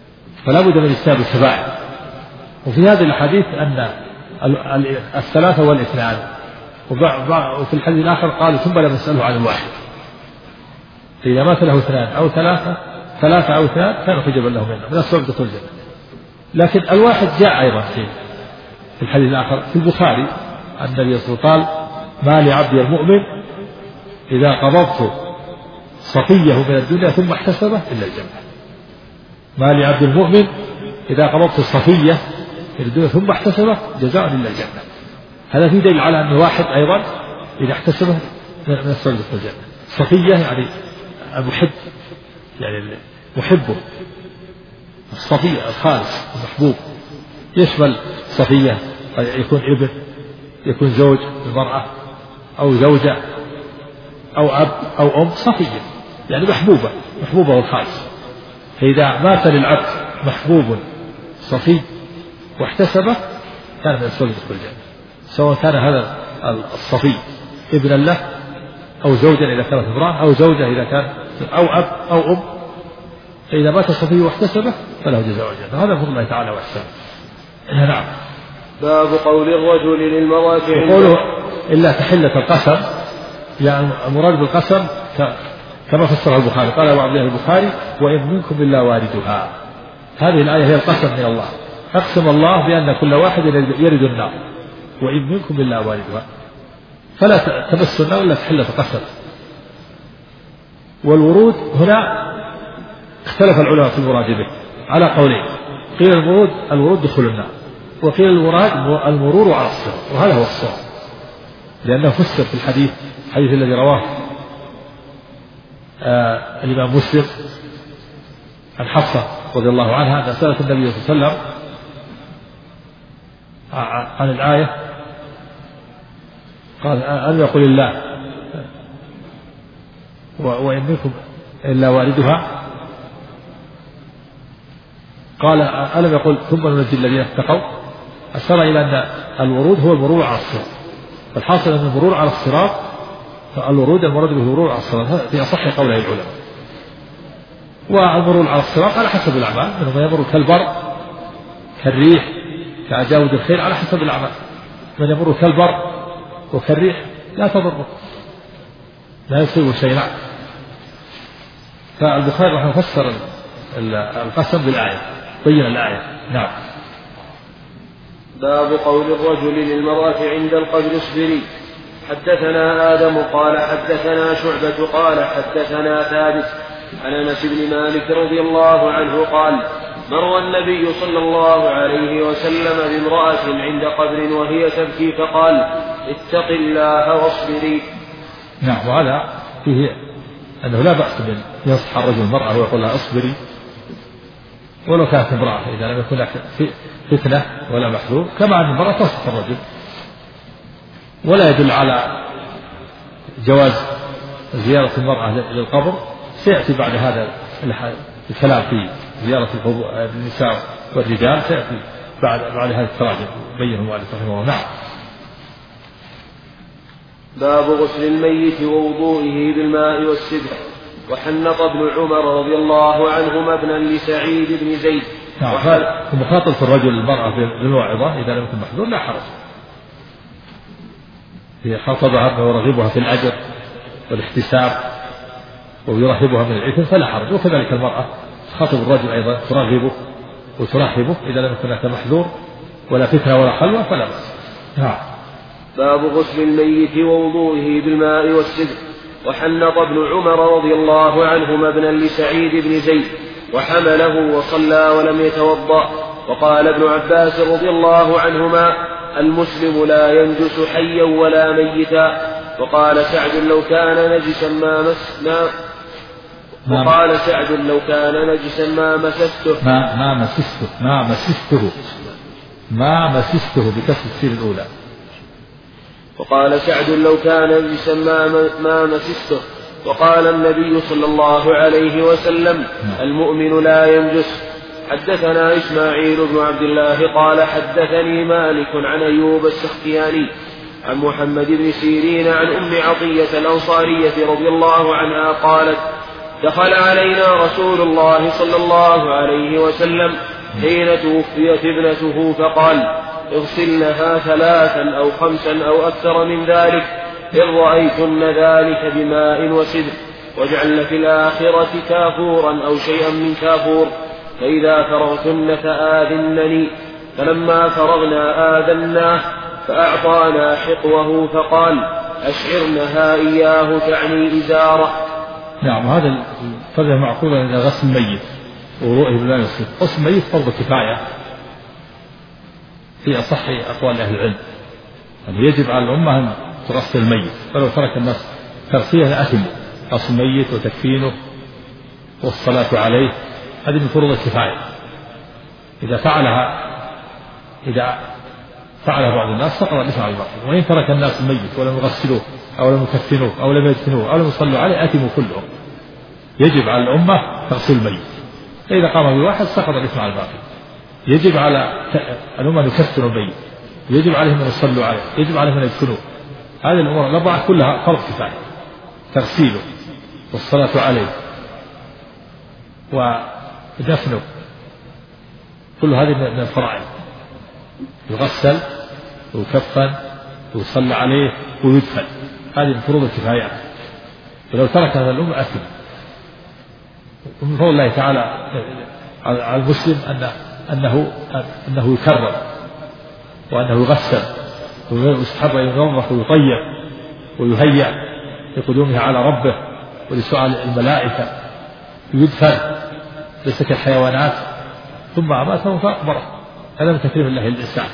فلا بد من اجتناب الكبائر. وفي هذه الحديث أن الثلاثة والاثنان، وفي الحديث الآخر قال ثم لم يسأله عن الواحد، فإذا مات له اثنان أو ثلاثة ثلاثة أو اثنان كان حجبا له منه من السبب دخول الجنة. لكن الواحد جاء أيضا في الحديث الآخر في البخاري أن النبي صلى الله عليه وسلم قال ما لعبدي المؤمن إذا قبضت صفيه من الدنيا ثم احتسبه إلا الجنة. ما لعبد المؤمن إذا قبضت الصفية من الدنيا ثم احتسبه جزاء إلا الجنة. هذا في دليل على أن واحد أيضا إذا احتسبه من السبب دخول الجنة. صفية يعني المحب، يعني محبه، الصفية الخالص المحبوب، يشمل صفية يكون ابن، يكون زوج المرأة أو زوجة أو أب أو أم، صفية يعني محبوبة، محبوبة الخالص. فإذا مات للعبد محبوب صفي واحتسبه كان من السبب دخول الجنة، سواء كان هذا الصفي ابنا له أو زوجا إذا كانت امرأة أو زوجة إذا كان أو أب أو أم. فإذا مات الصفي واحتسبه فله جزاء الجنة. هذا فضل الله تعالى وإحسانه. نعم. باب قول الرجل للمرأة يقوله إلا تحلة القسم، يعني المراد بالقسم كما فسر البخاري، قال أبو عبد الله البخاري وإن منكم إلا واردها. هذه الآية هي القسم من الله، أقسم الله بأن كل واحد يرد النار وإن منكم إلا واردها، فلا تمسوا النار إلا تحلة القسم. والورود هنا اختلف العلماء في المراد به على قولين، قيل الورود الورود دخول النار، وقيل المراد المرور على الصراط، وهذا هو الصواب لأنه فسر في الحديث الحديث الذي رواه آه الإمام مسلم عن حفصة رضي الله عنها أن سألت النبي صلى الله عليه وسلم عن الآية، قال ألم يقل الله وإن منكم إلا واردها، قال ألم يقل ثم ننجي الذين اتقوا. أشار إلى أن الورود هو المرور على الصراط، فالحاصل أن المرور على الصراط فالورود المراد به المرور على الصراط في أصح قولي العلماء. والمرور على الصراط على حسب الأعمال، منهم يمر كالبر كالريح كأجاود الخير على حسب الأعمال، من يمر كالبر وكالريح لا تضره لا يصيب شيء. نعم. فالبخاري رحمه الله فسر القسم بالآية، بين الآية. نعم. باب قول الرجل للمرأة عند القبر اصبري. حدثنا آدم قال حدثنا شعبة قال حدثنا ثابت عن أنس بن مالك رضي الله عنه قال مر النبي صلى الله عليه وسلم بامرأة عند قبر وهي تبكي فقال اتق الله واصبري. نعم. وهذا فيه أنه لا بأس من ينصح الرجل المرأة ويقول لها اصبري ولو كانت امرأة إذا لم يكن فتنة ولا محذور، كما أن المرأة تنصح الرجل. ولا يدل على جواز زيارة المرأة للقبر، سيأتي بعد هذا الكلام في زيارة النساء والرجال، سيأتي بعد بعد هذه التراجم بينه المؤلف رحمه الله. نعم. باب غسل الميت ووضوئه بالماء والسدر. وحنط ابن عمر رضي الله عنهما ابنا لسعيد بن زيد. نعم. ومخاطبة الرجل المرأة بالموعظة إذا لم يكن محذور لا حرج، هي خاطبها ويرغبها في الأجر والاحتساب ويرهبها من الإثم فلا حرج، وكذلك المرأة تخاطب الرجل أيضا ترغبه وترحبه إذا لم يكن هناك محذور ولا فتنة ولا خلوة فلا بأس. نعم. باب غسل الميت ووضوئه بالماء والسدر. وحنط ابن عمر رضي الله عنهما ابنا لسعيد بن زيد وحمله وصلى ولم يتوضأ. وقال ابن عباس رضي الله عنهما المسلم لا ينجس حيا ولا ميتا. وقال سعد لو كان نجسا ما مسنا وقال سعد لو كان نجسا ما مسسته ما ما مسسته ما مسسته ما مسسته بكسر السين الأولى. وقال سعد لو كان نجسا ما, ما مسسته. وقال النبي صلى الله عليه وسلم المؤمن لا ينجس. حدثنا إسماعيل بن عبد الله قال حدثني مالك عن أيوب السختياني عن محمد بن سيرين عن أم عطية الأنصارية رضي الله عنها قالت دخل علينا رسول الله صلى الله عليه وسلم حين توفيت ابنته فقال اغسلنها ثلاثا أو خمسا أو أكثر من ذلك إن رأيتن ذلك بماء وسدر، واجعلن في الآخرة كافورا أو شيئا من كافور، فإذا فرغتن فآذنني. فلما فرغنا آذناه فأعطانا حقوه فقال أشعرنها إياه تعني إزاره. نعم، هذا الفرق معقول إلى غسل الميت ورؤيه بالله يصير. غسل الميت فرض كفاية في أصح أقوال أهل العلم، يعني يجب على الأمة أن تغسل الميت، فلو ترك الناس تغسيله أثموا. غسل الميت وتكفينه والصلاة عليه هذه من فروض الكفاية. إذا فعلها إذا فعلها بعض الناس سقط الإثم على الباقي، وإن ترك الناس الميت ولم يغسلوه أو لم يكفنوه أو لم يدفنوه أو لم يصلوا عليه أثموا كلهم. يجب على الأمة تغسل الميت، فإذا قام بواحد سقط الإثم على الباقي. يجب على الأمة أن يكفنوا الميت، يجب عليهم أن يصلوا عليه، يجب عليهم أن يدفنوه. هذه الأمور الأربعة كلها فرض كفاية، تغسيله والصلاة عليه ودفنه، كل هذه من الفرائض. يغسل ويكفن ويصلى عليه ويدفن، هذه من فروض الكفايات. ولو ترك هذا الأمة أثم. ومن فضل الله تعالى على المسلم أن أنه أنه يكرم وأنه يغسل ويستحب أن ينظف ويطيب ويهيأ لقدومه على ربه ولسؤال الملائكة، يدفن ليس كالحيوانات، ثم أماته فأقبره. هذا من تكريم الله للإنسان.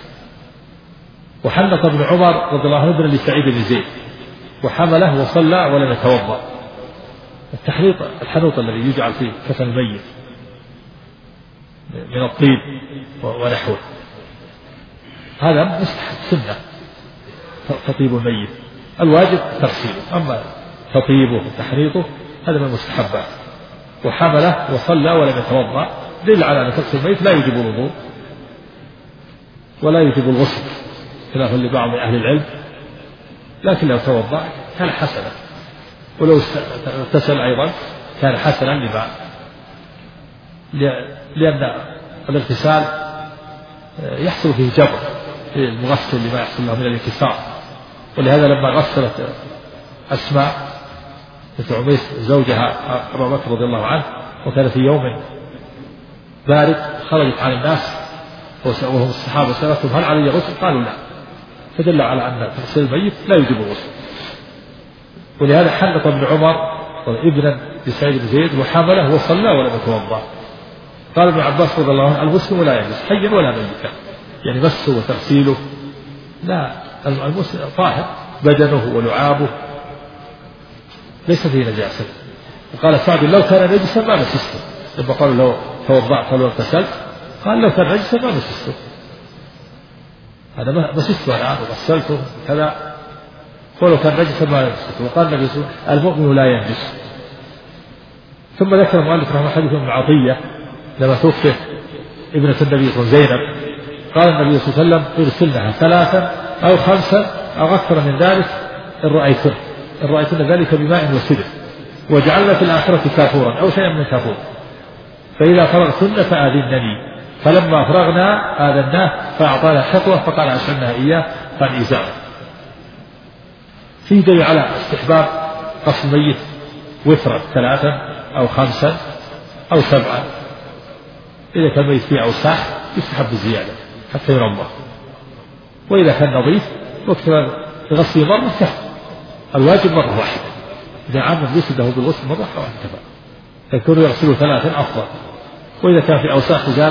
وحنط ابن عمر رضي الله عنه ابن لسعيد بن زيد وحمله وصلى ولم يتوضأ. التحنيط الحنوط الذي يجعل في كفن الميت من الطيب ونحوه، هذا مستحب سنة تطيب الميت. الواجب تغسيله، أما تطيبه وتحنيطه هذا من المستحبات. وحمله وصلى ولم يتوضأ دل على أن تغسل الميت لا يجب الوضوء ولا يجب الغسل خلافا لبعض أهل العلم، لكن لو توضأ كان حسنا، ولو اغتسل أيضا كان حسنا لما لأن الاغتسال يحصل فيه جبر للمغسل لما يحصل له من الانكسار. ولهذا لما غسلت أسماء بنت عميس زوجها أبا بكر رضي الله عنه وكان في يوم بارد خرجت عن الناس وهم الصحابة سألتهم هل علي غسل؟ قالوا لا، فدل على أن تغسيل الميت لا يجب الغسل. ولهذا حنط ابن عمر ابنا لسعيد بن زيد وحمله وصلى ولم يتوضأ. قال ابن عباس رضي الله عنه الغسل ولا يجوز حيا ولا ميتا، يعني مسه وتغسيله لا، المسلم طاهر بدنه ولعابه ليس فيه نجاسة. وقال سعد لو كان نجسا ما مسسته، لما قالوا لو توضأت ولو اغتسلت قال لو كان نجسا ما مسسته، هذا مسسته الآن وغسلته كذا، ولو كان نجسا ما مسسته. وقال النبي صلى الله عليه وسلم المؤمن لا ينجس. ثم ذكر المؤلف رحمه الله حديث ابن عطية لما توفي ابنة النبي صلى الله عليه وسلم زينب، قال النبي صلى الله عليه وسلم ارسلنها ثلاثا أو خمسا أو أكثر من ذلك إن رأيتن إن رأيتن ذلك بماء وسدر، وجعلنا في الآخرة كافورا أو شيئا من كافور، فإذا فرغتن فآذنني. فلما فرغنا آذناه فأعطانا حقوه فقال أشعرنا إياه قال إزاره. فيه دليل على استحباب غسل الميت وفرا ثلاثا أو خمسا أو سبعا. إذا كان الميت فيه أوساخ يستحب الزيادة حتى ينظف، وإذا كان نظيف وقت غسل مرة كفى. الواجب مرة واحدة، إذا عام جسده بالغسل مرة واحدة كفى، فيكون يغسله ثلاثا أفضل. وإذا كان في أوساخ زاد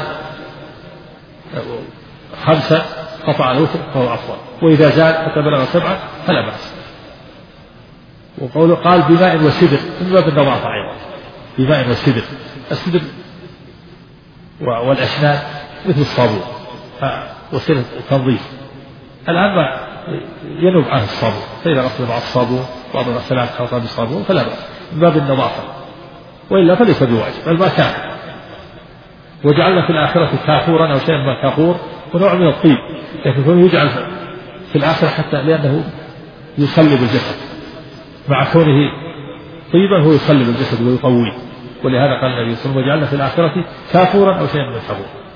خمسة قطع الوتر فهو أفضل، وإذا زاد حتى بلغ سبعة فلا بأس. وقوله قال بماء وسدر من باب النظافة أيضا، بماء وسدر. السدر والأسنان مثل الصابون وسيلة التنظيف. الآن ما ينوب عنه الصابون، فإذا غسل مع الصابون بعض الغسلات خلطها بالصابون فلا بأس من باب النظافة، وإلا فليس بواجب بل ما كان. وجعلنا في الآخرة كافورا أو شيئا ما كافور ونوع من الطيب، لكن كونه يجعل في الآخرة حتى لأنه يصلب الجسد، مع كونه طيبا هو يصلب الجسد ويطويه. ولهذا قال النبي صلى الله عليه وسلم وجعلنا في الآخرة كافورا أو شيئا من كافور.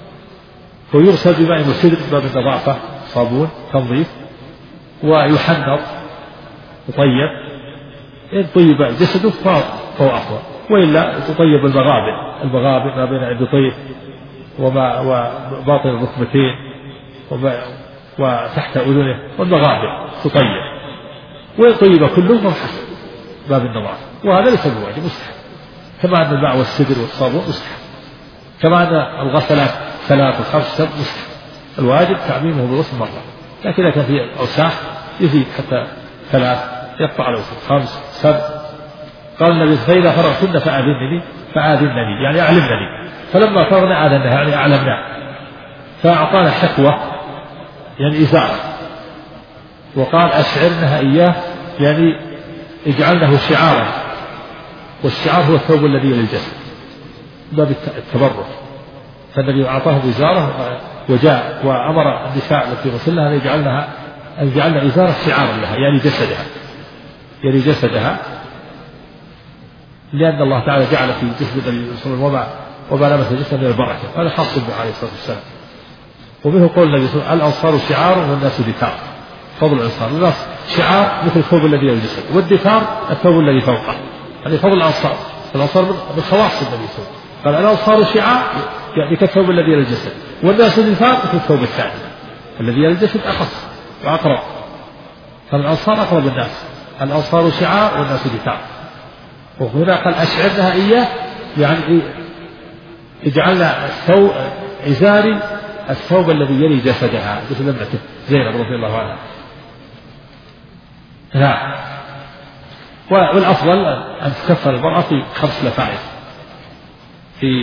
ويغسل بماء وسدر باب النظافة صابون تنظيف، ويحنط يطيب، إن طيب جسده فهو أفضل، وإلا تطيب المغابر المغابر ما بين البطيء وما وباطن الركبتين وتحت أذنه والمغابر تطيب، وإن طيب كله فحسن باب النظافة، وهذا ليس بواجب مستحب، كما أن الماء والسدر والصابون مستحب، كما أن الغسلات ثلاث وخمس سب مستحب، الواجب تعميمه بالغسل مرة، لكن إذا كان في أوساخ يزيد حتى ثلاث يقطع على خمس سب. قال النبي فإذا فرغتن فآذنني فآذنني يعني أعلمني، فلما فرغنا آذنها يعني أعلمنا، فأعطانا حقوة يعني إزار، وقال أشعرنها إياه يعني اجعلنه شعارا، والشعار هو الثوب الذي للجسد باب التبرك، فالنبي أعطاهم إزارة وجاء وأمر النساء التي غسلها أن يجعلنها أن يجعلن إزارة شعارا لها يعني جسدها يعني جسدها لأن الله تعالى جعل في جسد النبي صلى الله عليه وسلم وما لمس جسد من البركة، هذا خاص به عليه الصلاة والسلام. ومنه قول النبي صلى الله عليه وسلم الأنصار شعار والناس دثار، فضل الأنصار الناس شعار مثل الثوب الذي يلبسه، والدثار الثوب الذي فوقه، هذه فضل الأنصار، الأنصار من خواص النبي صلى الله عليه وسلم، قال الأنصار شعار يعني كالثوب الذي يلبسه، والناس دثار مثل الثوب الثاني الذي يلبسه أخص وأقرب، فالأنصار أقرب الناس، الأنصار شعار والناس دثار. وهنا قال أشعرنها إياه يعني اجعلنا الثوب عزاري الثوب الذي يلي جسدها مثل ابنته زينب رضي الله عنها. نعم. والأفضل أن تكفر المرأة في خمس لفائف، في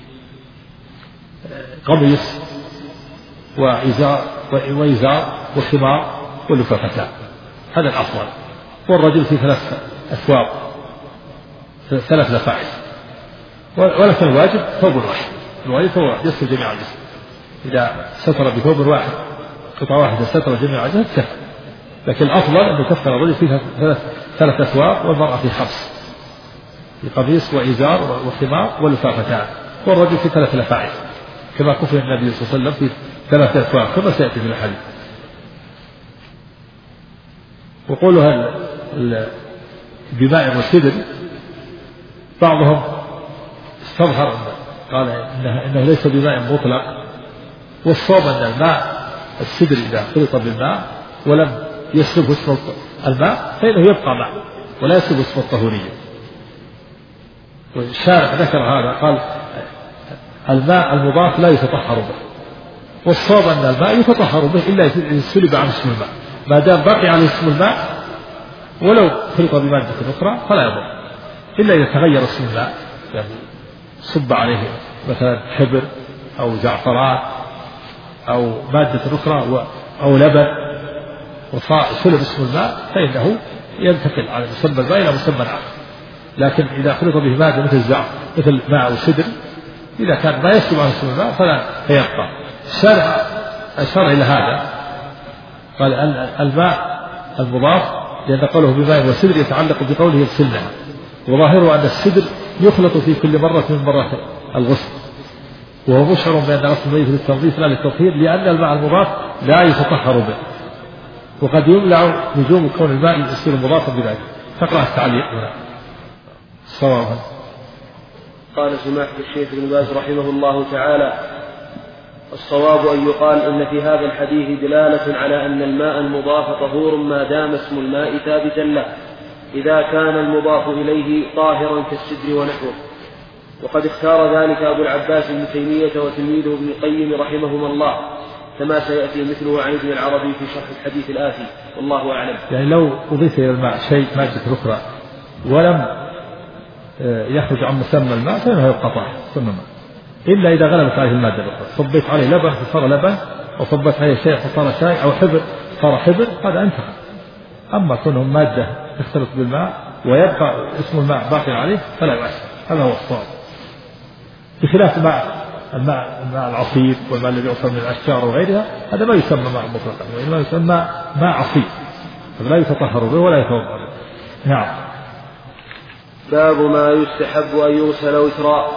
قميص وإزار وإزار وخمار ولفافتان، هذا الأفضل. والرجل في ثلاث أثواب ثلاث لفائف، ولكن الواجب ثوب واحد، الواجب ثوب واحد يستر جميع الجسد، إذا ستر بثوب واحد قطعة واحدة ستر جميع الجسد كفر، لكن الأفضل أن يكفر الرجل في ثلاث ثلاث أثواب والمرأة في خمس، في قميص وإزار وخمار ولفافتان، والرجل في ثلاث لفائف كما كفر النبي صلى الله عليه وسلم في ثلاث أثواب كما سيأتي في الحديث. وقولها بماء وسدر بعضهم استظهر قال إنه, إنه ليس بماء مطلق، والصواب أن الماء السدر إذا خلط بالماء ولم يسلبه اسم الماء فإنه يبقى ماء ولا يسلب اسم الطهورية. والشارع ذكر هذا قال الماء المضاف لا يتطهر به، والصواب أن الماء يتطهر به إلا إذا سلب عن اسم الماء، ما دام باقي عن اسم الماء ولو خلط بمادة أخرى فلا يضر، إلا إذا تغير اسم الماء يعني صب عليه مثلا حبر أو زعفران أو مادة أخرى أو لبن وسلب اسم الماء فإنه ينتقل على مسمى الماء إلى مسمى آخر. لكن إذا خلط به مادة مثل الزعف مثل ماء أو سدر إذا كان ما يسلب عن اسم الماء فلا فيبقى. الشارع أشار إلى هذا قال الماء المضاف لأن قوله بماء وسدر يتعلق بقوله اغسلنها، وظاهره أن السدر يخلط في كل مرة من مرات الغسل، وهو مشعر بأن غسل الميت للتنظيف لا للتطهير، لأن الماء المضاف لا يتطهر به، وقد يمنع نجوم كون الماء يصير مضافا بذلك. فقرأ التعليق هنا صوابا. قال سماحة الشيخ ابن باز رحمه الله تعالى: الصواب أن يقال إن في هذا الحديث دلالة على أن الماء المضاف طهور ما دام اسم الماء ثابتا له، إذا كان المضاف إليه طاهرا كالسدر ونحوه. وقد اختار ذلك أبو العباس ابن تيمية وتلميذه ابن القيم رحمهما الله، كما سيأتي مثله عن ابن العربي في شرح الحديث الآتي، والله أعلم. يعني لو أضيف إلى الماء شيء مادة أخرى ولم يخرج عن مسمى الماء فإنه يبقى طاهر مسمى الماء، إلا إذا غلبت عليه المادة الأخرى، صبيت عليه لبن فصار لبن، أو صبيت عليه شيء فصار شاي، أو حبر صار حبر، هذا انتهى. أما كونهم مادة تختلط بالماء ويبقى اسم الماء باقي عليه فلا يؤثر، هذا هو الصواب، بخلاف الماء الماء الماء العصير والماء الذي يوصل من الأشجار وغيرها، هذا ما يسمى ماء مطلقا، وإنما يسمى ماء عصير، لا يتطهر به ولا يتوضأ به. نعم. باب ما يستحب أن يغسل وترا.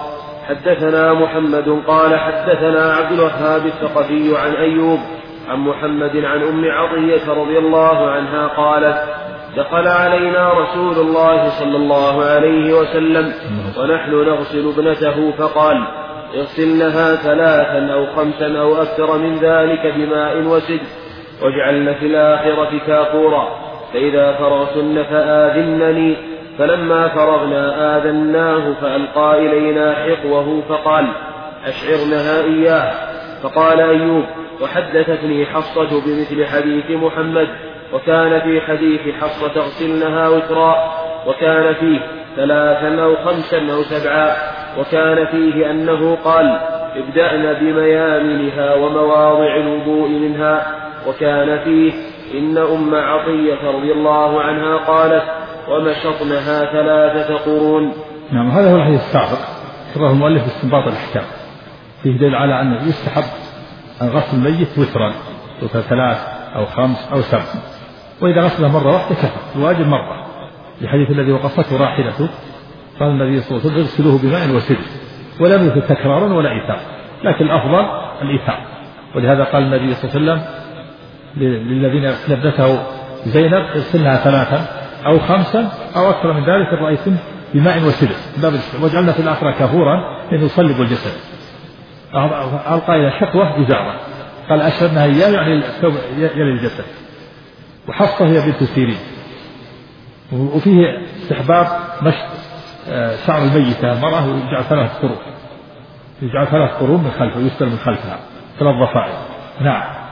حدثنا محمد قال حدثنا عبد الوهاب الثقفي عن أيوب عن محمد عن أم عطية رضي الله عنها قالت دخل علينا رسول الله صلى الله عليه وسلم ونحن نغسل ابنته فقال اغسلنها ثلاثا أو خمسا أو أكثر من ذلك بماء وسدر واجعلن في الآخرة كافورا فإذا فرغتن فآذنني. فلما فرغنا آذناه فألقى إلينا حقوه فقال أشعرنها إياه. فقال أيوب وحدثتني حفصة بمثل حديث محمد وكان في حديث حفصة اغسلنها وترا وكان فيه ثلاثا أو خمسا أو سبعا وكان فيه أنه قال ابدأن بميامنها ومواضع الوضوء منها وكان فيه إن أم عطية رضي الله عنها قالت ومشطنها ثلاثة قرون. نعم هذا هو الحديث السابق كرره المؤلف باستنباط الأحكام فيه دليل على أنه يستحب أن غسل الميت وترا ثلاث أو خمس أو سبع وإذا غسله مرة واحدة كفى الواجب مرة الحديث الذي وقفته راحلته قال النبي صلى الله عليه وسلم اغسلوه بماء وسدر ولم يكن تكرارا ولا إيثار لكن الأفضل الإيثار ولهذا قال النبي صلى الله عليه وسلم للذين يغسل ابنته زينب اغسلها ثلاثا أو خمسا أو أكثر من ذلك رأيتم بماء وسدر واجعلنا في الآخرة كافورا لأنه يصلب الجسد. ألقى إلى شقوة إزارة قال أشهدنا إياه يعني يلي الجسد. وحفصة هي بنت سيرين وفيه استحباب مشط شعر الميتة المرأة ويجعل ثلاث قرون يجعل ثلاث قرون من خلفه ويستل من خلفها ثلاث ضفائر. نعم.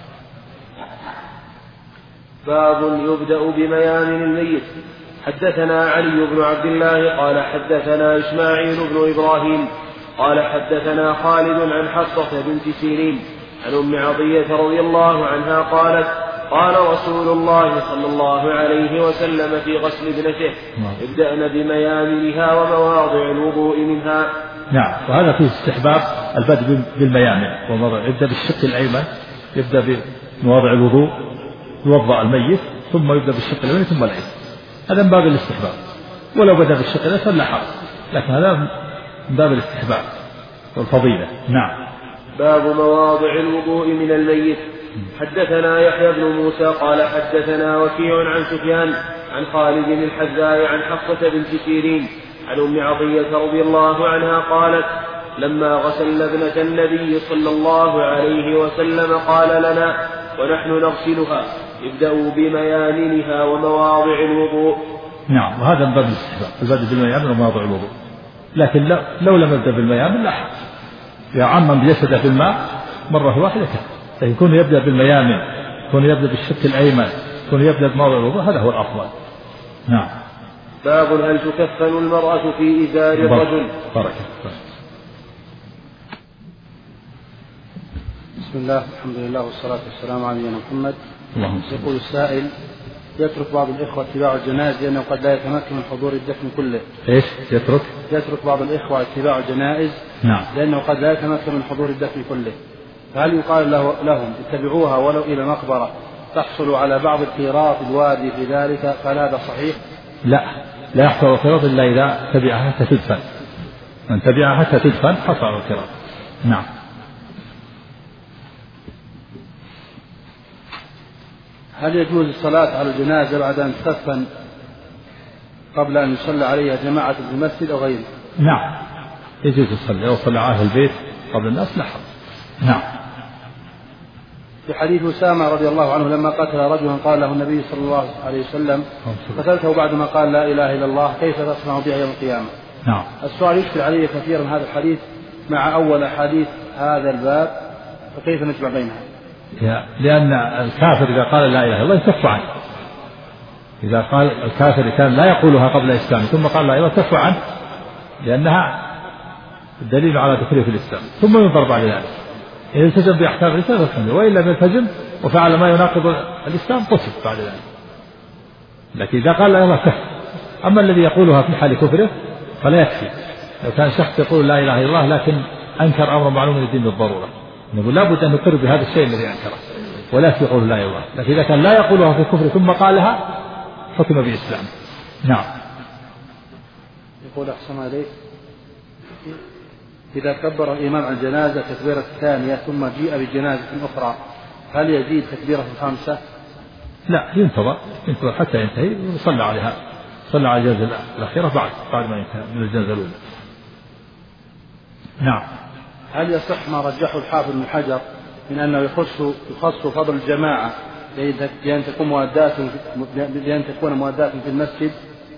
باب يبدأ بميامن الميت. حدثنا علي بن عبد الله قال حدثنا إسماعيل بن إبراهيم قال حدثنا خالد عن حفصة بنت سيرين عن أم عطية رضي الله عنها قالت قال رسول الله صلى الله عليه وسلم في غسل ابنته ابدأن بميامنها ومواضع الوضوء منها. نعم وهذا فيه استحباب البدء بالميامن ومواضع يبدأ بالشق الأيمن يبدأ بمواضع الوضوء يوضأ الميت ثم يبدأ بالشق الأيمن ثم الأيسر هذا من باب الاستحباب ولو بدأ بالشق الأيسر لا حرج لكن هذا من باب الاستحباب والفضيلة. نعم. باب مواضع الوضوء من الميت. حدثنا يحيى بن موسى قال حدثنا وكيع عن سفيان عن خالد الحذاء عن حفصة بنت سيرين عن أم عطية رضي الله عنها قالت لما غسلنا ابنة النبي صلى الله عليه وسلم قال لنا ونحن نغسلها ابدأوا بميامنها ومواضع الوضوء. نعم وهذا من باب الاستحباب البدء بالميامن ومواضع الوضوء لكن لو لم يبدأ بالميامن لا حرج يعمم بجسده في الماء مرة واحدة كفى يكون يبدأ بالميامن يكون يبدأ بالشق الأيمن يكون يبدأ بموضع الوضوء هذا هو الأفضل. نعم. باب هل تكفن المرأة في إزار الرجل. بارك. بسم الله الحمد لله والصلاة والسلام على نبينا محمد. يقول السائل يترك بعض الإخوة اتباع الجنائز لأنه قد لا يتمكن من حضور الدفن كله. إيش يترك؟ يترك بعض الإخوة اتباع الجنائز نعم. لأنه قد لا يتمكن من حضور الدفن كله فهل يقال له لهم اتبعوها ولو إلى مقبرة تحصل على بعض القيراط الوادي في ذلك فهل هذا صحيح؟ لا لا يحصل القيراط إلا إذا تبعها حتى تدفن من تبعها حتى تدفن حصل القيراط. نعم. هل يجوز الصلاة على الجنازة بعد أن تدفن قبل أن يصلى عليها جماعة في المسجد أو غيره؟ نعم يجوز الصلاة لو صلى على البيت قبل الناس لا حرج. نعم. في حديث أسامة رضي الله عنه لما قتل رجلا قال له النبي صلى الله عليه وسلم قتلته بعدما قال لا إله إلا الله كيف تصنع بها يوم القيامة؟ نعم. السؤال يشكل علي كثيرا هذا الحديث مع أول أحاديث هذا الباب فكيف نجمع بينها؟ لأن الكافر إذا قال لا إله إلا الله يكف عنه إذا قال الكافر كان لا يقولها قبل الإسلام ثم قال لا إله إلا الله كف عنه لأنها الدليل على دخوله في الإسلام ثم ينظر بعد ذلك إن التزم بأحكام الإسلام فالحمد وإن لم يلتزم وفعل ما يناقض الإسلام قتل بعد ذلك. لكن إذا قال لا إله إلا الله كف. أما الذي يقولها في حال كفره فلا يكفي. لو كان شخص يقول لا إله إلا الله لكن أنكر أمر معلوم من الدين بالضرورة نقول لابد أن نقر بهذا الشيء الذي أنكره ولا يقول لا إله إلا الله. لكن إذا كان لا يقولها في كفر ثم قالها حكم بإسلام. نعم. يقول أحسن عليك إذا كبر الإمام عن الجنازة تكبيرة الثانية ثم جيء بجنازة أخرى هل يزيد تكبيرة الخامسة؟ لا، ينتظر ينتظر حتى ينتهي ويصلى عليها، صلى على الجنازة الأخيرة بعد بعد ما ينتهي من الجنازة الأولى. نعم. هل يصح ما رجحه الحافظ بن حجر من أنه يخص يخص فضل الجماعة بأن تكون مؤدات بأن تكون مؤدات في المسجد؟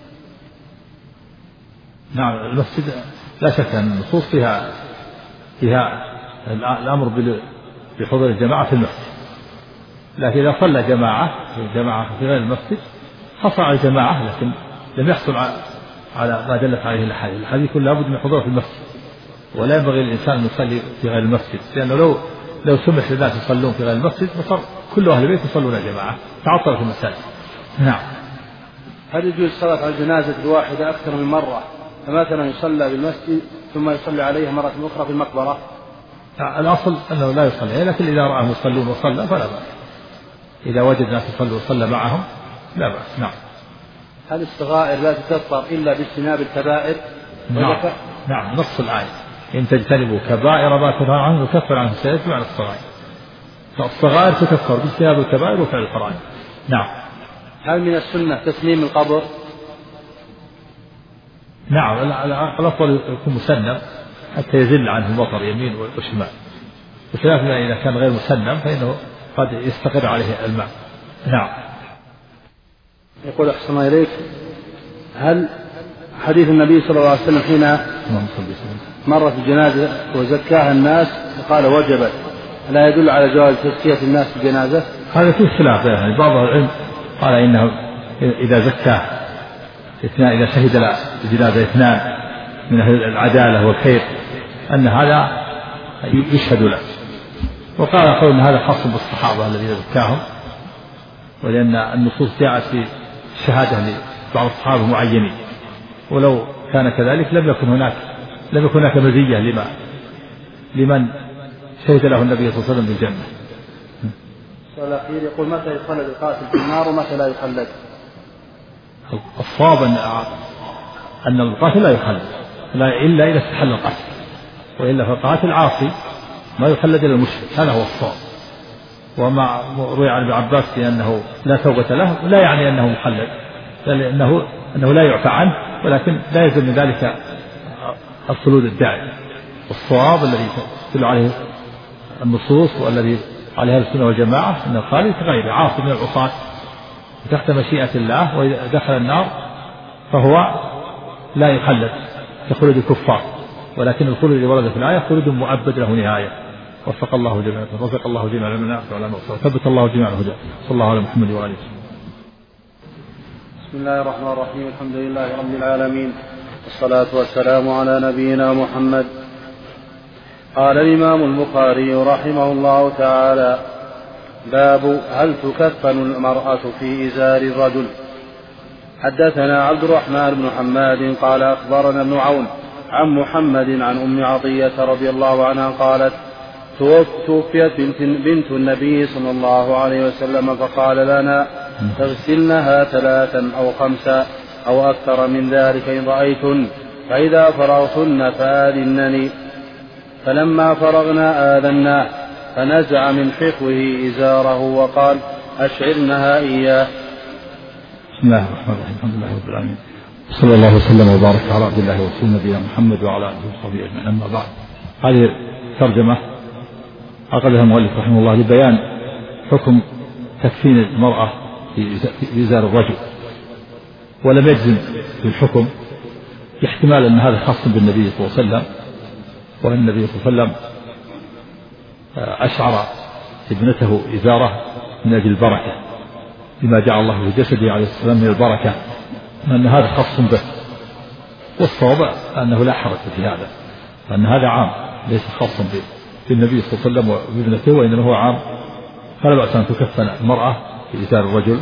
نعم، المسجد لا شك أن النصوص فيها فيها الأمر بحضور الجماعة في المسجد، لكن إذا صلى جماعة جماعة في غير المسجد حصل على الجماعة لكن لم يحصل على ما دلت عليه الأحاديث. الحديث كله لابد من حضور في المسجد، ولا ينبغي للإنسان أن يصلي في غير المسجد، لأنه لو لو سمح للناس يصلون في غير المسجد فصار كل أهل البيت يصلون جماعة، تعطل في المساجد. نعم. هل يجوز الصلاة على الجنازة الواحدة أكثر من مرة، فمثلا يصلى بالمسجد ثم يصلي عليها مرة أخرى في المقبرة؟ الأصل أنه لا يصلي، لكن إذا رأهم يصلون وصلى فلا بأس، إذا وجد ناس يصلوا وصلى معهم لا بأس. نعم. هل الصغائر لا تكفر إلا باجتناب الكبائر؟ نعم. نعم، نص الآية إن تجتنبوا كبائر ما تنهون عنه يكفر عنه سيئاتكم عن الصغائر، فالصغائر تكفر باجتناب الكبائر وفعل الفرائض. نعم. هل من السنة تسليم القبر؟ نعم، الأفضل يكون مسنم حتى يزل عنه المطر يمين وشمال، بخلاف إذا كان غير مسنم فإنه قد يستقر عليه الماء. نعم. يقول أحسن إليك، هل حديث النبي صلى الله عليه وسلم حين مرت الجنازة وزكاها الناس وقال وجبت، لا يدل على جواز تزكية الناس بالجنازة؟ هذا فيه خلاف، يعني بعض العلم قال إنه إذا زكاه اثنان، إذا شهد الجنازة اثنان من أهل العدالة والخير أن هذا يشهد له، وقال قول أن هذا خاص بالصحابة الذين زكاهم، ولأن النصوص جاءت في الشهادة لبعض الصحابة معينين، ولو كان كذلك لم يكن هناك لم يكن هناك مزية لما لمن شهد له النبي صلى الله عليه وسلم بالجنة. السؤال الأخير يقول متى يخلد القاتل في النار ومتى لا يخلد؟ الصواب أن أن القاتل لا يخلد إلا إذا استحل القتل، وإلا فالقاتل عاصي ما يخلد إلى المشرك، هذا هو الصواب. وما روي عن ابن عباس بأنه لا توبة له لا يعني أنه مخلد، لأنه أنه لا يعفى عنه، ولكن لا يلزم من ذلك الخلود الدائم. الصواب الذي تدل عليه النصوص والذي عليه السنة والجماعة أن الخالد غير عاصي من العصاة تحت مشيئة الله، وإذا دخل النار فهو لا يخلد كخلود الكفار، ولكن الخلود الذي ورد في الآية خلود مؤبد له نهاية. وفق الله جميعا، رزق الله جميعا من نافع ولا نصر، ثبت الله جميعا الهدى. صلى الله على محمد وعلى اله. بسم الله الرحمن الرحيم، الحمد لله رب العالمين، والصلاة والسلام على نبينا محمد. قال الإمام البخاري رحمه الله تعالى: باب هل تكفن المرأة في إزار الرجل. حدثنا عبد الرحمن بن حماد قال أخبرنا ابن عون عن محمد عن أم عطية رضي الله عنها قالت: توفيت بنت, بنت النبي صلى الله عليه وسلم فقال لنا: تغسلنها ثلاثا أو خمسا أو أكثر من ذلك إن رأيتن، فإذا فرغتن فآذنني. فلما فرغنا آذناه، فنزع من حقوه إزاره وقال: أشعرنها إياه. بسم الله الرحمن الرحيم، الحمد لله رب العالمين، صلى الله وسلم وبارك على عبد الله ورسوله نبينا محمد وعلى آله وصحبه أجمعين. أما بعد، هذه ترجمة عقدها المؤلف رحمه الله لبيان حكم تكفين المرأة في إزار الرجل، ولم يجزم بالحكم، باحتمال أن هذا خاص بالنبي صلى الله عليه وسلم، وأن النبي صلى الله عليه وسلم أشعر ابنته إزاره من أجل البركة، لما جعل الله في جسده عليه السلام من البركة، وأن هذا خاص به. والصواب أنه لا حرج في هذا، وأن هذا عام ليس خاصا بالنبي صلى الله عليه وسلم وابنته، وإنما هو عام، فلا بأس أن تكفن المرأة في إزار الرجل.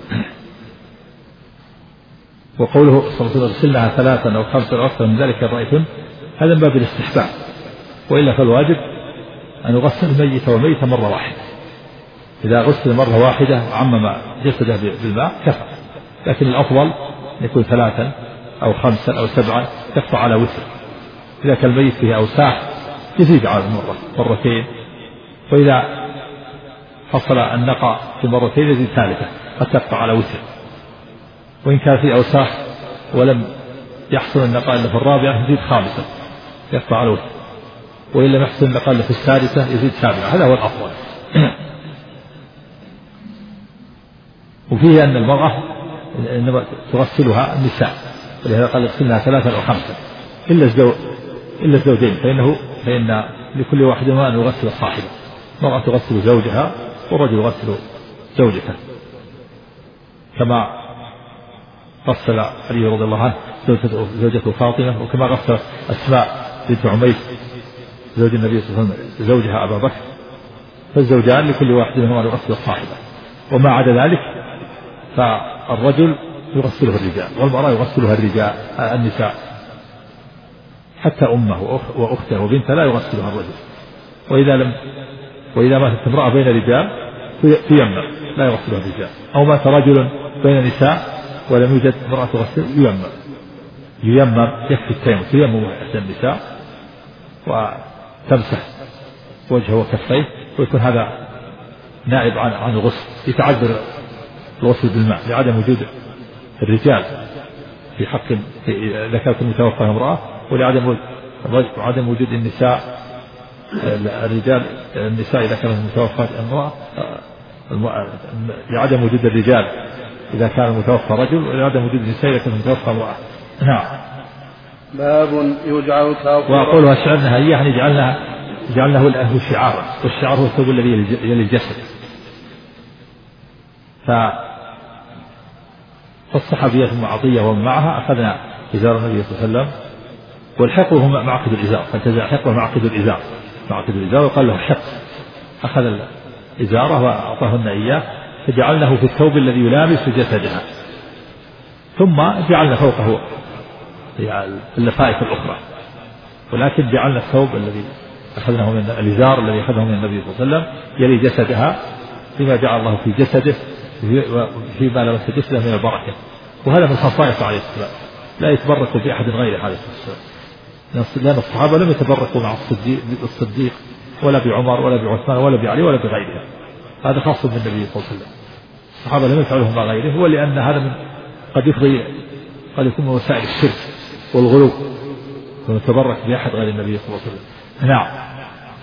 وقوله صلى الله عليه وسلم: اغسلنها ثلاثا أو خمسا أو أكثر من ذلك إن رأيتن، هذا من باب الاستحباب، وإلا فالواجب أن يغسل الميت والميت مرة واحدة. إذا غسل مرة واحدة وعمم جسده بالماء كفى، لكن الأفضل يكون ثلاثا أو خمسا أو سبعا، كفى على وتر، إذا كان الميت فيه أوساخ يزيد على المرة مرتين، وإذا حصل النقع في مرتين يزيد ثالثة حتى يبقى على وتر، وإن كان فيه أوساخ ولم يحصل النقع إلا في الرابعة يزيد خامسة يبقى على وتر، وإن لم يحصل النقع إلا في السادسة يزيد سابعة. هذا هو الأفضل. وفيه أن المرأة إنما تغسلها النساء، ولهذا قال اغسلنها ثلاثا أو خمسا إلا الزوج إلا الزوجين، فإنه فإن لكل واحد منهما أن يغسل صاحبه. المرأة تغسل زوجها والرجل يغسل زوجته، كما غسل علي رضي الله عنه زوجته فاطمة، وكما غسل أسماء بنت عميس زوج النبي صلى الله عليه وسلم زوجها أبا بكر. فالزوجان لكل واحد منهما أن يغسل صاحبه، وما عدا ذلك فالرجل يغسله الرجال والمرأة يغسلها الرجال النساء، حتى أمه وأخته وبنته لا يغسلها الرجل. وإذا لم وإذا ماتت امرأة بين رجال تيمم لا يغسلها الرجال، أو مات رجل بين نساء ولم يوجد امرأة تغسل ييمم ييمم يكفي التيمم تيمم إحدى النساء وتمسح وجهه وكفيه، ويكون هذا نائب عن عن الغسل. يتعذر الغسل بالماء لعدم وجود الرجال في حق إذا كانت المتوفى امرأة، ولعدم وعدم وجود النساء الرجال النساء إذا كانت المتوفى امرأة، لعدم وجود الرجال إذا كان المتوفى رجل، ولعدم وجود النساء إذا كانت المتوفى امرأة. نعم. باب يجعل كافورا. وأقولها شعرنا هي يعني جعلناها جعلناه له شعارا، والشعار هو الثوب الذي يلي الجسد. ف فالصحابية أم عطية ومن معها أخذنا إزار النبي صلى الله عليه وسلم، والحق هو معقد الإزار، فانتزع حقه معقد الإزار معقد الإزار وقال له حق. أخذ الإزارة وأعطاهن إياه، فجعلناه في الثوب الذي يلامس جسدها، ثم جعلنا فوقه اللفائف الأخرى، ولكن جعلنا الثوب الذي أخذناه من الإزار الذي أخذه من النبي صلى الله عليه وسلم يلي جسدها بما جعل الله في جسده فيما لمس جسده من البركة. وهذا من خصائصه عليه السلام، لا يتبرك بأحد غيره عليه السلام، لأن الصحابة لم يتبركوا مع الصديق, الصديق ولا بعمر ولا بعثمان ولا بعلي ولا بغيرهم، هذا خاص بالنبي صلى الله عليه وسلم. الصحابة لم يفعلوه مع غيره، هو لأن هذا من قد يفضي قد يكون من وسائل الشرك والغلو، ونتبرك بأحد غير النبي صلى الله عليه وسلم. نعم.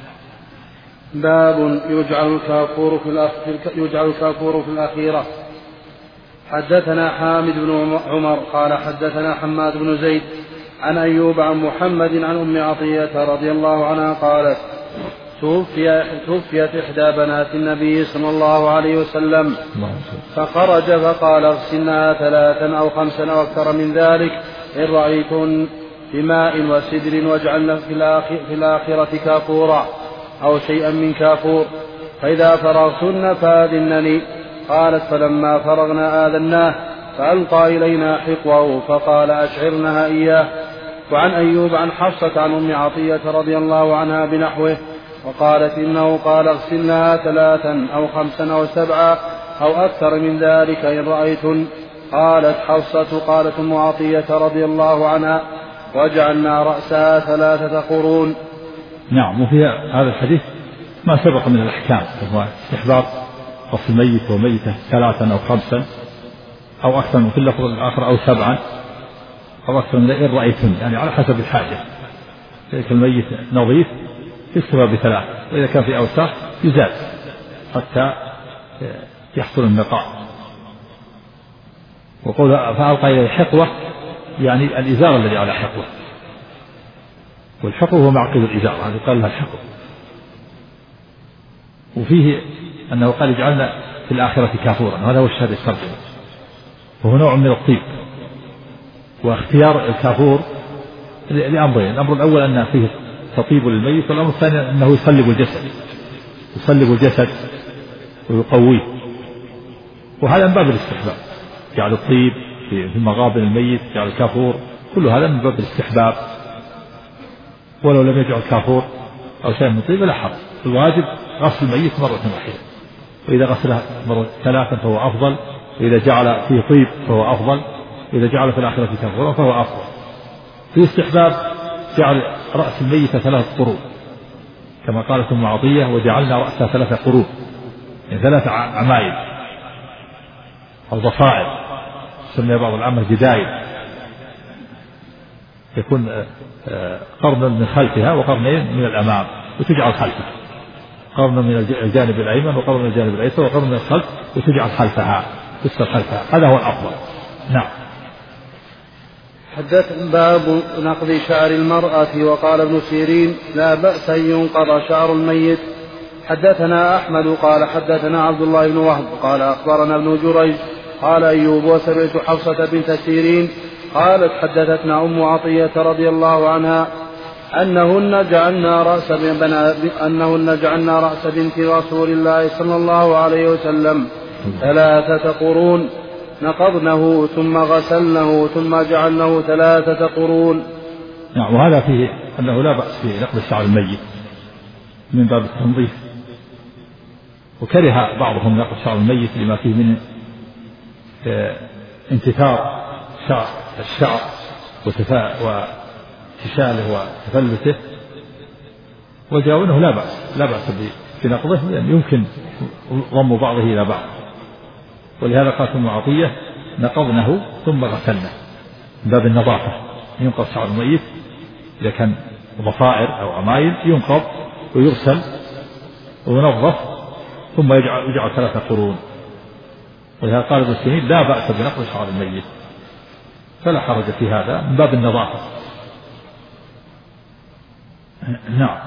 باب يجعل الكافور في الأخيرة يجعل الكافور في الأخيرة. حدثنا حامد بن عمر قال حدثنا حماد بن زيد عن أيوب عن محمد عن أم عطية رضي الله عنها قالت توفي توفيت إحدى بنات النبي صلى الله عليه وسلم، فخرج فقال اغسلنها ثلاثا أو خمسا أو أكثر من ذلك إن رأيتن بماء وسدر واجعلن في الآخرة كافورا أو شيئا من كافور، فإذا فرغتن فآذنني. قالت فلما فرغنا آذناه فألقى إلينا حقوه فقال أشعرنها إياه. وعن أيوب عن حفصة عن أم عطية رضي الله عنها بنحوه، وقالت إنه قال اغسلنها ثلاثا أو خمسا أو سبعا أو أكثر من ذلك إن رأيتن. قالت حفصة قالت أم عطية رضي الله عنها وجعلنا رأسها ثلاثة قرون. نعم. وفي هذا الحديث ما سبق من الأحكام، وهو استحباب غسل الميت وميته ثلاثا أو خمسا أو أكثر، من في اللفظ الآخر أو سبعا أو أكثر من إن رأيتن، يعني على حسب الحاجة. إذا كان الميت نظيف يكتفى بثلاث، وإذا كان في أوساخ يزاد حتى يحصل النقاء. وقول فألقى إليه حقوة يعني الإزار الذي على حقوة، والحقوة هو معقد الإزار، هذا قال لها الحقوة. وفيه أنه قال اجعلنا في الآخرة كافورا، هذا هو الشهادة الترجمة، وهو نوع من الطيب. واختيار الكافور لأمرين، الأمر الأول أن فيه تطيب للميت، والأمر الثاني أنه يصلب الجسد يصلب الجسد ويقويه، وهذا من باب الاستحباب. جعل الطيب في مغابن الميت، جعل الكافور، كل هذا من باب الاستحباب، ولو لم يجعل كافور أو شيء من طيب لا حرج. الواجب غسل الميت مرة واحدة، وإذا غسلها مرة ثلاثا فهو أفضل، وإذا جعل فيه طيب فهو أفضل، وإذا جعل في الآخرة كافورا فهو أفضل. في استحباب جعل رأس الميت ثلاث قرون كما قالت أم عطية وجعلنا رأسها ثلاث قرون يعني ثلاث عمايل أو ضفائر سمي بعض العامة جدايل يكون قرن من خلفها وقرنين من الأمام وتجعل خلفها قرن من الجانب الأيمن وقرن من الجانب الأيسر وقرن من الخلف وتجعل خلفها تسر خلفها هذا هو الأفضل. نعم. حدث باب نقض شعر المرأة. وقال ابن سيرين لا بأس أن ينقض شعر الميت. حدثنا أحمد قال حدثنا عبد الله بن وهب قال أخبرنا ابن جريج قال أيوب وسمعت حفصة بنت سيرين قالت حدثتنا أم عطية رضي الله عنها أنهن جعلنا رأس أنهن جعلنا رأس بنت رسول الله صلى الله عليه وسلم ثلاثة قرون نقضنه ثم غسلنه ثم جعلنه ثلاثة قرون. نعم. وهذا فيه أنه لا بأس في نقض الشعر الميت من باب التنظيف وكره بعضهم نقض شعر الميت لما فيه من انتثار شعر الشعر وتشاله وتفلته وجاءوا أنه لا بأس لا بأس بنقضه لأن يمكن ضم بعضه إلى بعض ولهذا قالت أم عطية نقضنه ثم غسلنه من باب النظافة ينقض شعر الميت إذا كان ضفائر أو عمايل ينقض ويغسل وينظف ثم يجعل, يجعل ثلاثة قرون ولهذا قال ابن سيرين لا بأس بنقض شعر الميت فلا حرج في هذا من باب النظافة. نعم.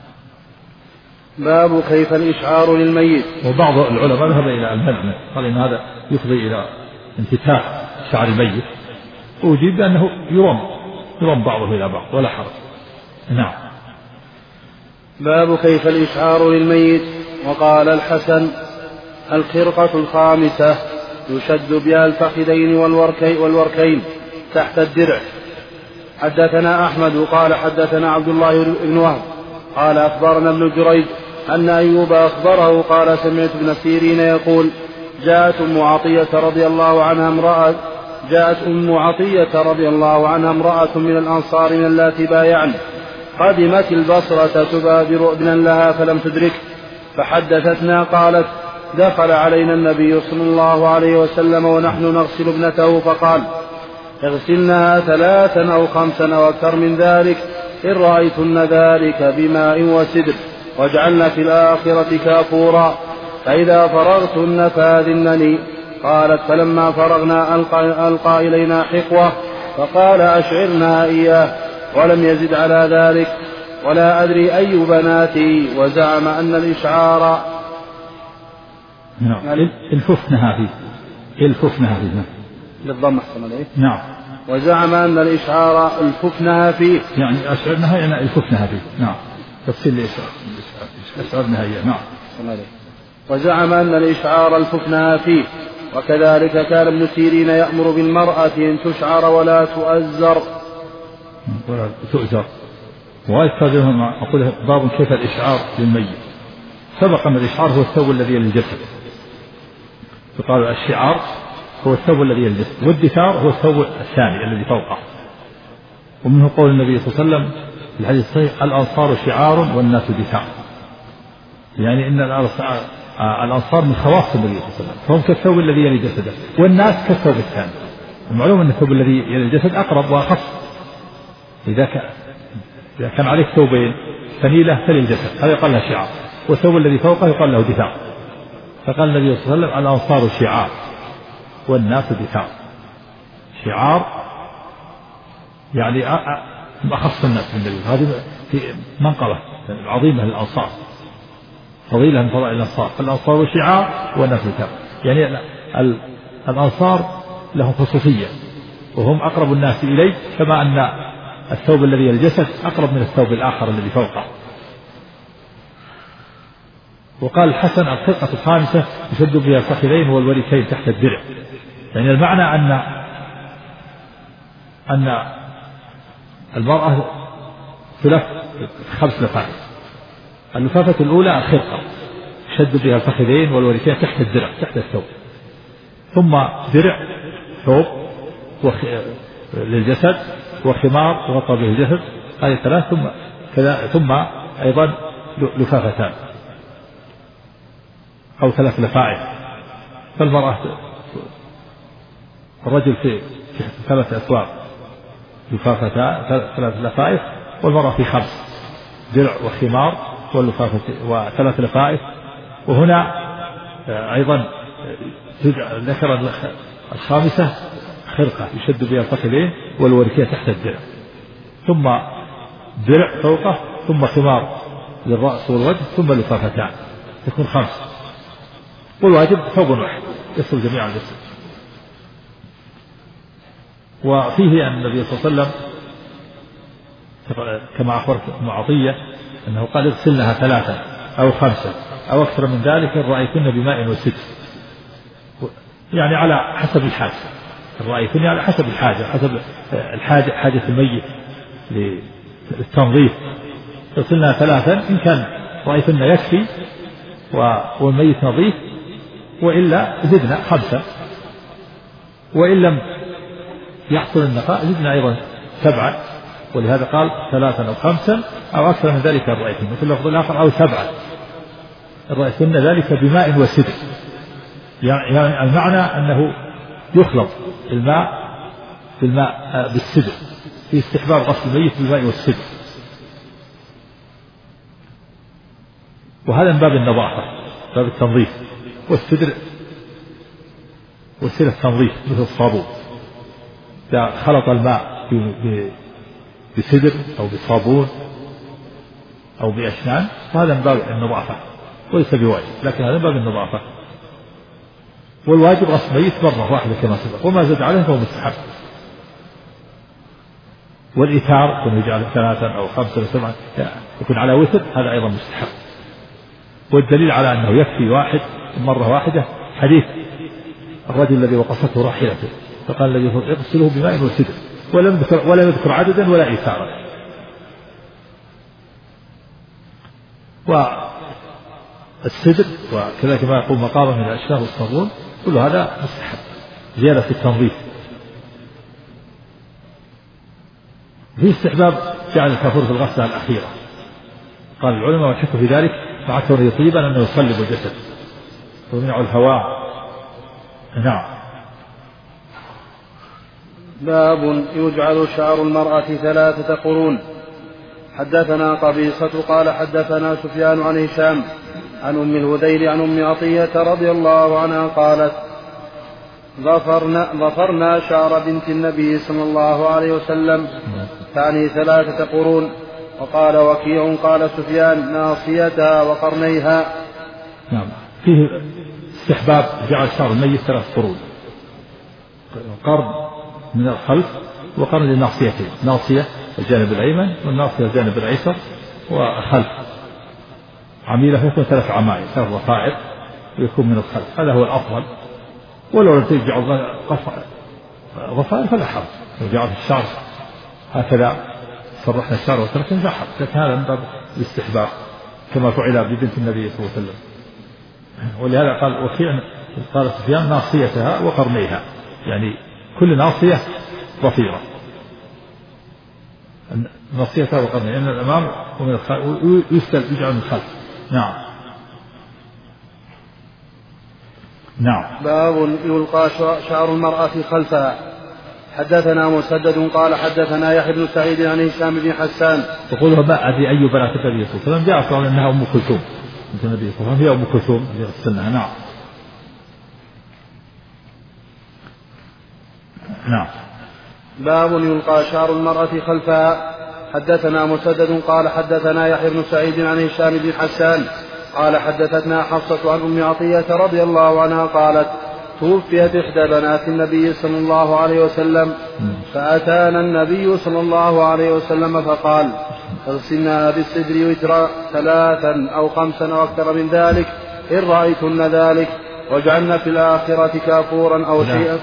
باب كيف الإشعار للميت. وبعض العلماء ذهب إلى المنع قال إن هذا يفضي إلى انفتاح شعر الميت وأجيب بأنه يرم يرم بعضه إلى بعض ولا حرج. نعم. باب كيف الإشعار للميت. وقال الحسن الخرقة الخامسة يشد بها الفخذين والوركين تحت الدرع. حدثنا أحمد قال حدثنا عبد الله بن وهب قال أخبرنا ابن جريج أن أيوب أخبره قال سمعت ابن سيرين يقول جاءت أم عطية رضي الله عنها امرأة جاءت أم عطية رضي الله عنها امرأة من الأنصار من اللاتي بايعن قدمت البصرة تبادر ابنا لها فلم تدرك فحدثتنا قالت دخل علينا النبي صلى الله عليه وسلم ونحن نغسل ابنته فقال اغسلنها ثلاثا أو خمسا أو أكثر من ذلك إن رأيتن ذلك بماء وسدر واجعلن في الآخرة كافورا فإذا فرغتن فاذنني. قالت فلما فرغنا ألقى, ألقى إلينا حقوة فقال أشعرنا إياه ولم يزد على ذلك ولا أدري أي بناتي وزعم أن الإشعار نعم الففنها فيه الففنها فيه للضم أحسن عليه. نعم. وزعم أن الإشعار الففنها فيه يعني أشعرنها يعني الففنها فيه. نعم. تفصيل الإشعار أشعرنها هي. نعم. وزعم أن الإشعار الففنها فيه. وكذلك كان ابن سيرين يأمر بالمرأة أن تشعر ولا تؤزر ولا تؤزر. وأيضا أقول باب كيف الإشعار للميت. سبق أن الإشعار هو الثوب الذي يلي الجسد فقال الشعار هو الثوب الذي يلي الجسد والدثار هو الثوب الثاني الذي فوقه. ومنه قول النبي صلى الله عليه وسلم في الحديث الصحيح الأنصار شعار والناس دثار يعني إن الأنصار من خواص النبي صلى الله عليه وسلم فهم كالثوب الذي يلي جسده والناس كالثوب الثاني. المعلوم أن الثوب الذي يلي الجسد أقرب وأخف. إذا كان إذا كان عليك ثوبين فنيلة تلي الجسد هذا يقال له شعار والثوب الذي فوقه يقال له دثار. فقال النبي صلى الله عليه وسلم الأنصار شعار والناس دثار. شعار يعني أخص الناس من النبي هذه في منقبة عظيمة للأنصار فضيلة من فضائل الأنصار. الأنصار شعار والناس دثار يعني الأنصار لهم خصوصية وهم أقرب الناس إليه كما أن الثوب الذي يلي الجسد أقرب من الثوب الآخر الذي فوقه. وقال الحسن الخرقة الخامسة يشد بها الفخذين والوركين تحت الدرع يعني المعنى أن أن المرأة تلف خمس لفات. اللفافة الأولى الخرقة يشد بها الفخذين والوركين تحت الدرع تحت الثوب ثم درع ثوب وخ... للجسد وخمار غطى به الجسد هذه ثلاث ثم كذا ثم أيضا لفافتان أو ثلاث لفائف. فالمرأة الرجل في ثلاث أثواب لفافتان ثلاث لفائف، والمرأة في خمس درع وخمار وثلاث لفائف. وهنا أيضا ذكر الخامسة خرقة يشد بها الفخذين والوركية تحت الدرع، ثم درع فوقه، ثم خمار للرأس والوجه، ثم لفافتان، تكون خمس. والواجب ثوب واحد يصل جميع الجسد. وفيه أن النبي صلى الله عليه وسلم كما أخبرت ابن عطية أنه قال اغسلنها ثلاثا أو خمسة أو أكثر من ذلك إن رأيتن بماء وسدر، يعني على حسب الحاجة. رأيتن على حسب الحاجة، حسب الحاجة حاجة الميت للتنظيف. اغسلنها ثلاثا إن كان رأيتن يكفي والميت نظيف، وإلا زدنا خمسة، وإن لم يحصل النقاء زدنا أيضا سبعة. ولهذا قال ثلاثا أو خمسا أو أكثر من ذلك الرأيتن، وفي اللفظ الآخر أو سبعة الرأيتن ذلك بماء وسدر. يعني المعنى أنه يخلط الماء بالماء بالسدر، في استحباب غسل الميت بالماء والسدر. وهذا من باب النظافة، باب التنظيف. والسدر وسيلة التنظيف مثل الصابون، إذا خلط الماء بسدر أو بصابون أو بأشنان فهذا من باب النظافة وليس بواجب، لكن هذا من باب النظافة. والواجب غسل الميت مرة واحدة كما سبق، وما زاد عليه فهو مستحب. والإيثار يكون يجعل ثلاثا أو خمسة أو سبعة يكون على وتر، هذا أيضا مستحب. والدليل على أنه يكفي واحد مرة واحدة حديث الرجل الذي وقصته راحلته فقال الذي يغسله بماء وسدر، ولم يذكر ولا يذكر عددا ولا إيثارا. والسدر وكذلك ما يقوم مقامه من الأشفاه والصابون كل هذا مستحب زيادة في التنظيف. في استحباب جعل الكافور في الغسلة الأخيرة. قال العلماء والحكم في ذلك مع كونه طيبا أنه يصلب الجسد ويمنع الهواء. نعم. باب يجعل شعر المرأة ثلاثة قرون. حدثنا قبيصة قال حدثنا سفيان عن هشام عن أم الهذيل عن أم عطية رضي الله عنها قالت ظفرنا, ظفرنا شعر بنت النبي صلى الله عليه وسلم تعني ثلاثة قرون. وقال وكيع قال سفيان ناصيتها وقرنيها. نعم. فيه استحباب جعل شعر الميت ثلاث قرون، قرن من الخلف وقرن للناصيتين، ناصية الجانب الأيمن والناصية الجانب الأيسر وخلف عميلة يكون ثلاث عمائل ثلاث ضفائر ويكون من الخلف، هذا هو الأفضل. ولو لم تجعل ضفائر فلا حرج، لو جعلت الشعر هكذا صرحنا الشعر وتركنا لا حرج، لكن هذا من باب الاستحباب كما فعل ببنت النبي صلى الله عليه وسلم. ولهذا قال وكيع قال سفيان ناصيتها وقرنيها، يعني كل ناصية ضفيرة، ناصيتها وقرنيها من الأمام ومن الخلف ويستل يجعل من الخلف. نعم. نعم. باب يلقى شعر المرأة خلفها. حدثنا مسدد قال حدثنا يحيى بن سعيد عن هشام بن حسان تقول ما أدري أي بنات النبي صلى الله عليه وسلم جاء قال أنها أم كلثوم بنت النبي صلى الله عليه وسلم، هي أم كلثوم اللي غسلناها. نعم. نعم. باب يلقى شعر المرأة خلفها. حدثنا مسدد قال حدثنا يحيى بن سعيد عن هشام بن حسان قال حدثتنا حفصة عن أم عطية رضي الله عنها قالت توفيت إحدى بنات النبي صلى الله عليه وسلم فأتانا النبي صلى الله عليه وسلم فقال اغسلناها بالسدر وترا ثلاثا أو خمسا أو أكثر من ذلك إن رأيتن ذلك واجعلن في الآخرة كافورا أو شيئا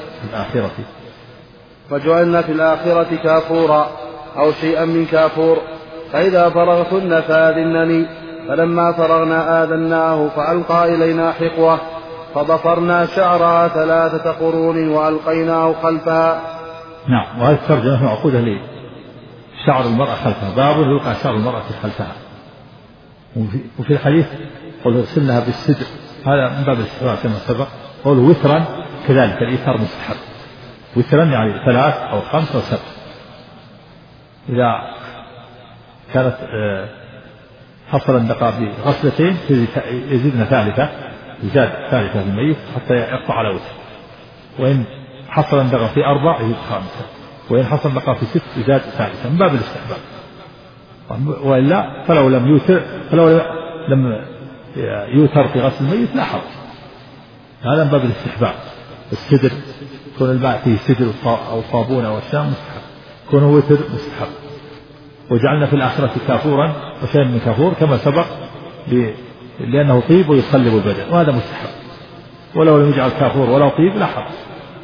واجعلن في الآخرة كافورا أو شيئا من كافور فإذا فرغتن فآذنني. فلما فرغنا آذناه فألقى إلينا حقوة فضفرنا شعرها ثلاثة قرون وألقيناه خلفها. نعم. وهذه الترجمة معقودة شعر المرأة خلفها، باب يلقى شعر المرأة خلفها. وفي الحديث قل اغسلنها بالسدر، هذا من باب الاستحباب كما سبق. قول وترا كذلك، الإيثار مستحب، وترا يعني ثلاث أو خمس أو سبع. إذا كانت حصل النقاء بغسلتين يزيدنا ثالثة، يزاد ثالثة بالميت حتى يقطع على وتر. وإن حصل النقاء في أربع يزيد خامسة، وإن حصل النقاء في ست يزاد ثالثة، من باب الاستحباب. وإلا فلو لم يوتر فلو لم يوتر في غسل الميت لا حرج، هذا من باب الاستحباب. السدر كون الماء فيه سدر أو صابون أو أشياء مستحب، كونه وتر مستحب. وجعلنا في الآخرة كافورا وشيئا من كافور كما سبق، لأنه طيب ويصلب البدن، وهذا مستحب. ولو لم يجعل كافور ولا طيب لا حرج.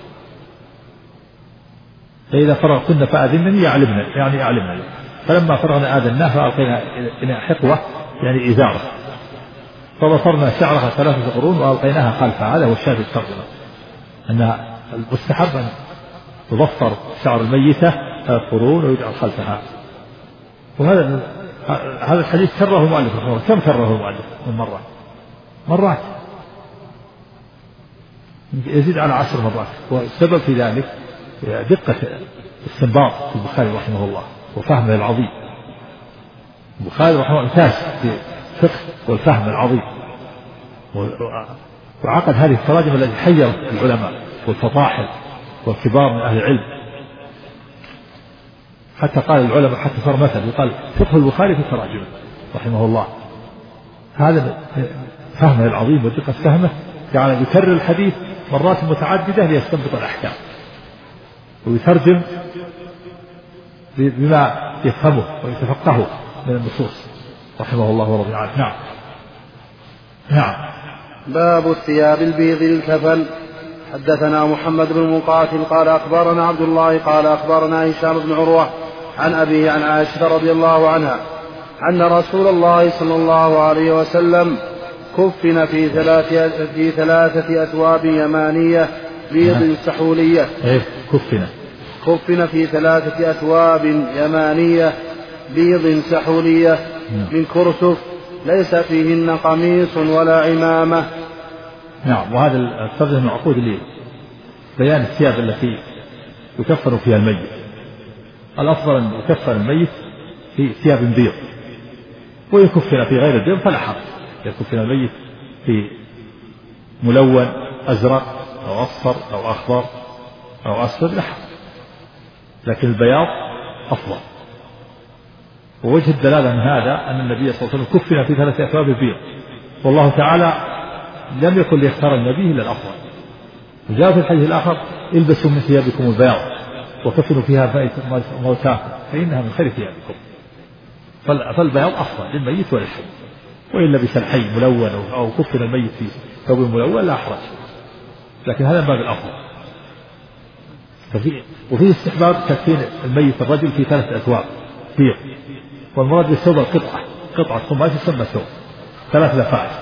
فإذا فرغتن فأذنني يعلمنا، يعني يعلمنا. فلما فرغنا آذناه فألقينا إلى حقوة يعني إزارة، فبصرنا شعرها ثلاثة قرون وألقيناها خلفها. هذا هو الشاهد الترجمة، أن المستحب أن تضفر شعر الميتة ثلاث قرون ويجعل خلفها. وهذا هذا الحديث كرره المؤلف رحمه الله. كم كرره المؤلف من مرة؟ مرات، يزيد على عشر مرات. والسبب في ذلك دقة استنباط البخاري رحمه الله وفهمه العظيم. البخاري رحمه الله امتاز في الفقه والفهم العظيم، وعقد هذه التراجم التي حيرت العلماء والفطاحل والكبار من أهل العلم. حتى قال العلماء، حتى صار مثل يقال فقه البخاري في تراجمه رحمه الله. هذا فهمه العظيم ودقة فهمه جعل يكرر الحديث مرات متعددة ليستنبط الأحكام ويترجم بما يفهمه ويتفقهه من النصوص رحمه الله ورضي عنه. نعم. نعم. باب الثياب البيض الكفن. حدثنا محمد بن مقاتل قال أخبرنا عبد الله قال أخبرنا هشام بن عروة عن أبيه عن عائشة رضي الله عنها أن رسول الله صلى الله عليه وسلم كفن في ثلاثة, في ثلاثة أثواب يمانية بيض سحولية. كفن كفن في ثلاثة أثواب يمانية بيض سحولية من كرسف ليس فيهن قميص ولا عمامة. نعم. وهذا الترجمة معقود لي بيان الثياب التي يكفن فيها الميت. الأفضل أن يكفن الميت في ثياب بيض، ويكفن في غير البيض فلا حرج. يكفن الميت في ملون أزرق أو أصفر أو أخضر أو أسود لا حرج، لكن البياض أفضل. ووجه الدلالة من هذا أن النبي صلى الله عليه وسلم كفن في ثلاثة أثواب بيض، والله تعالى لم يكن ليختار النبي إلا الأفضل. وجاء في الحديث الآخر البسوا من ثيابكم البياض وكفنوا فيها موتاكم فإنها من خير ثيابكم. فالبياض أفضل للميت وللحي. وإن لبس الحي ملون أو كفن الميت في ثوب ملون لا حرج، لكن هذا باب الأفضل. وفيه استحباب تكفين الميت الرجل في ثلاثة أثواب بيض، والمراد بالثوب القطعة، قطعة قماش تسمى ثوب، ثلاث لفائف.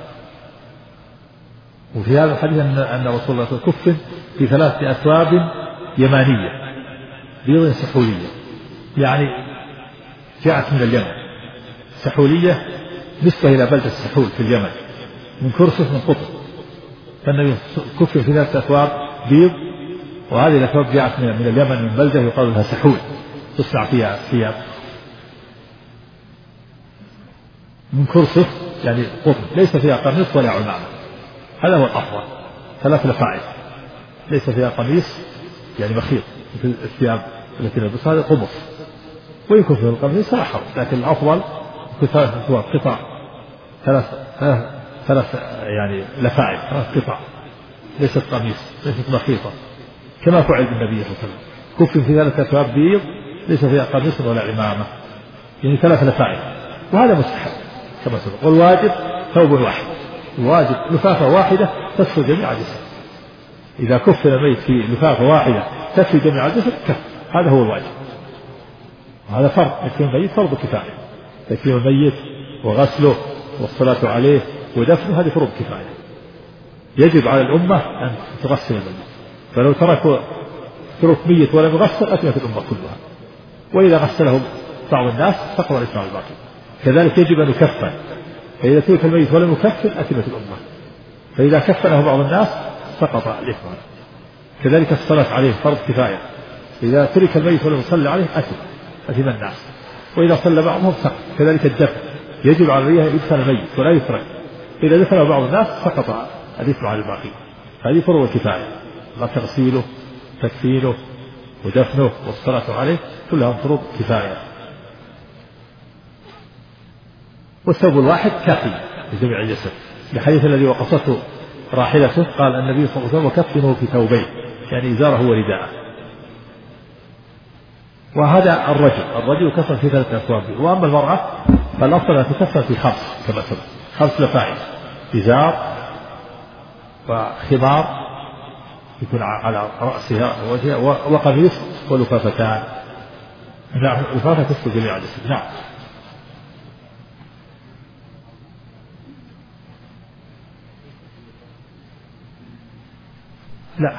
وفي هذا الحديث أن أن رسول الله كفن في ثلاثة أثواب يمانية بيض سحولية، يعني جاءت من اليمن. سحولية نسبة إلى بلدة السحول في اليمن، من كرسف من قطر. فالنبي كفن في ثلاثة أثواب بيض، وهذه الأثواب جاءت من اليمن من بلدة يقال لها سحول، تصنع فيها ثياب من كرسف يعني قطر، ليس فيها قميص ولا عمامة. هذا هو الأفضل. ثلاث لفائف ليس فيها قميص يعني مخيط مثل الثياب التي نلبسها، هذا قمص. ويكون في القميص لا حرج، لكن الأفضل في ثلاث أثواب قطع، ثلاث ثلاث يعني لفائف، ثلاث قطع ليست قميص ليست مخيطة، كما فعل بالنبي صلى الله عليه وسلم. كفن في ثلاث أثواب بيض ليس فيها قميص ولا عمامة، يعني ثلاث لفائف، وهذا مستحب كما سبق. والواجب ثوب واحد، الواجب لفافة واحدة تكفي جميع الجسد. إذا كفن الميت في لفافة واحدة تكفي جميع الجسد كف، هذا هو الواجب. هذا فرض، تكفين الميت فرض كفاية. تكفين الميت وغسله والصلاة عليه ودفنه هذه فرض كفاية، يجب على الأمة أن تغسل الميت. فلو تركوا ترك ميت ولم يغسل أتمت الأمة كلها. وإذا غسله بعض الناس سقط الإثم على الباقي. كذلك يجب أن يكفن، فإذا ترك الميت ولم يكفن أثمت الأمة، فإذا كفنه بعض الناس سقط الإثم. كذلك الصلاة عليه فرض كفاية، إذا ترك الميت ولم يصلى عليه أثم أثم الناس، وإذا صلى بعضهم سقط. كذلك الدفن يجب على الرجال أن يدفن الميت ولا يترك، إذا دفنه بعض الناس سقط الإثم على الباقي. هذه فروض كفاية، ما تغسيله تكفينه ودفنه والصلاة عليه كلها فروض كفاية. والثوب الواحد كافي لجميع الجسد، الحديث الذي وقصته راحلته قال النبي صلى الله عليه وسلم وكفنه في ثوبين، يعني إزاره ورداءه. وهذا الرجل الرجل يكفن في ثلاثة أثواب، وأما المرأة فالأفضل أن تكفن في خمس كما سبق، خمس لفائف، إزار وخمار يكون على رأسها ووجهها وقميص ولفافتان. نعم لفافة تسقط جميع الجسد. نعم. لا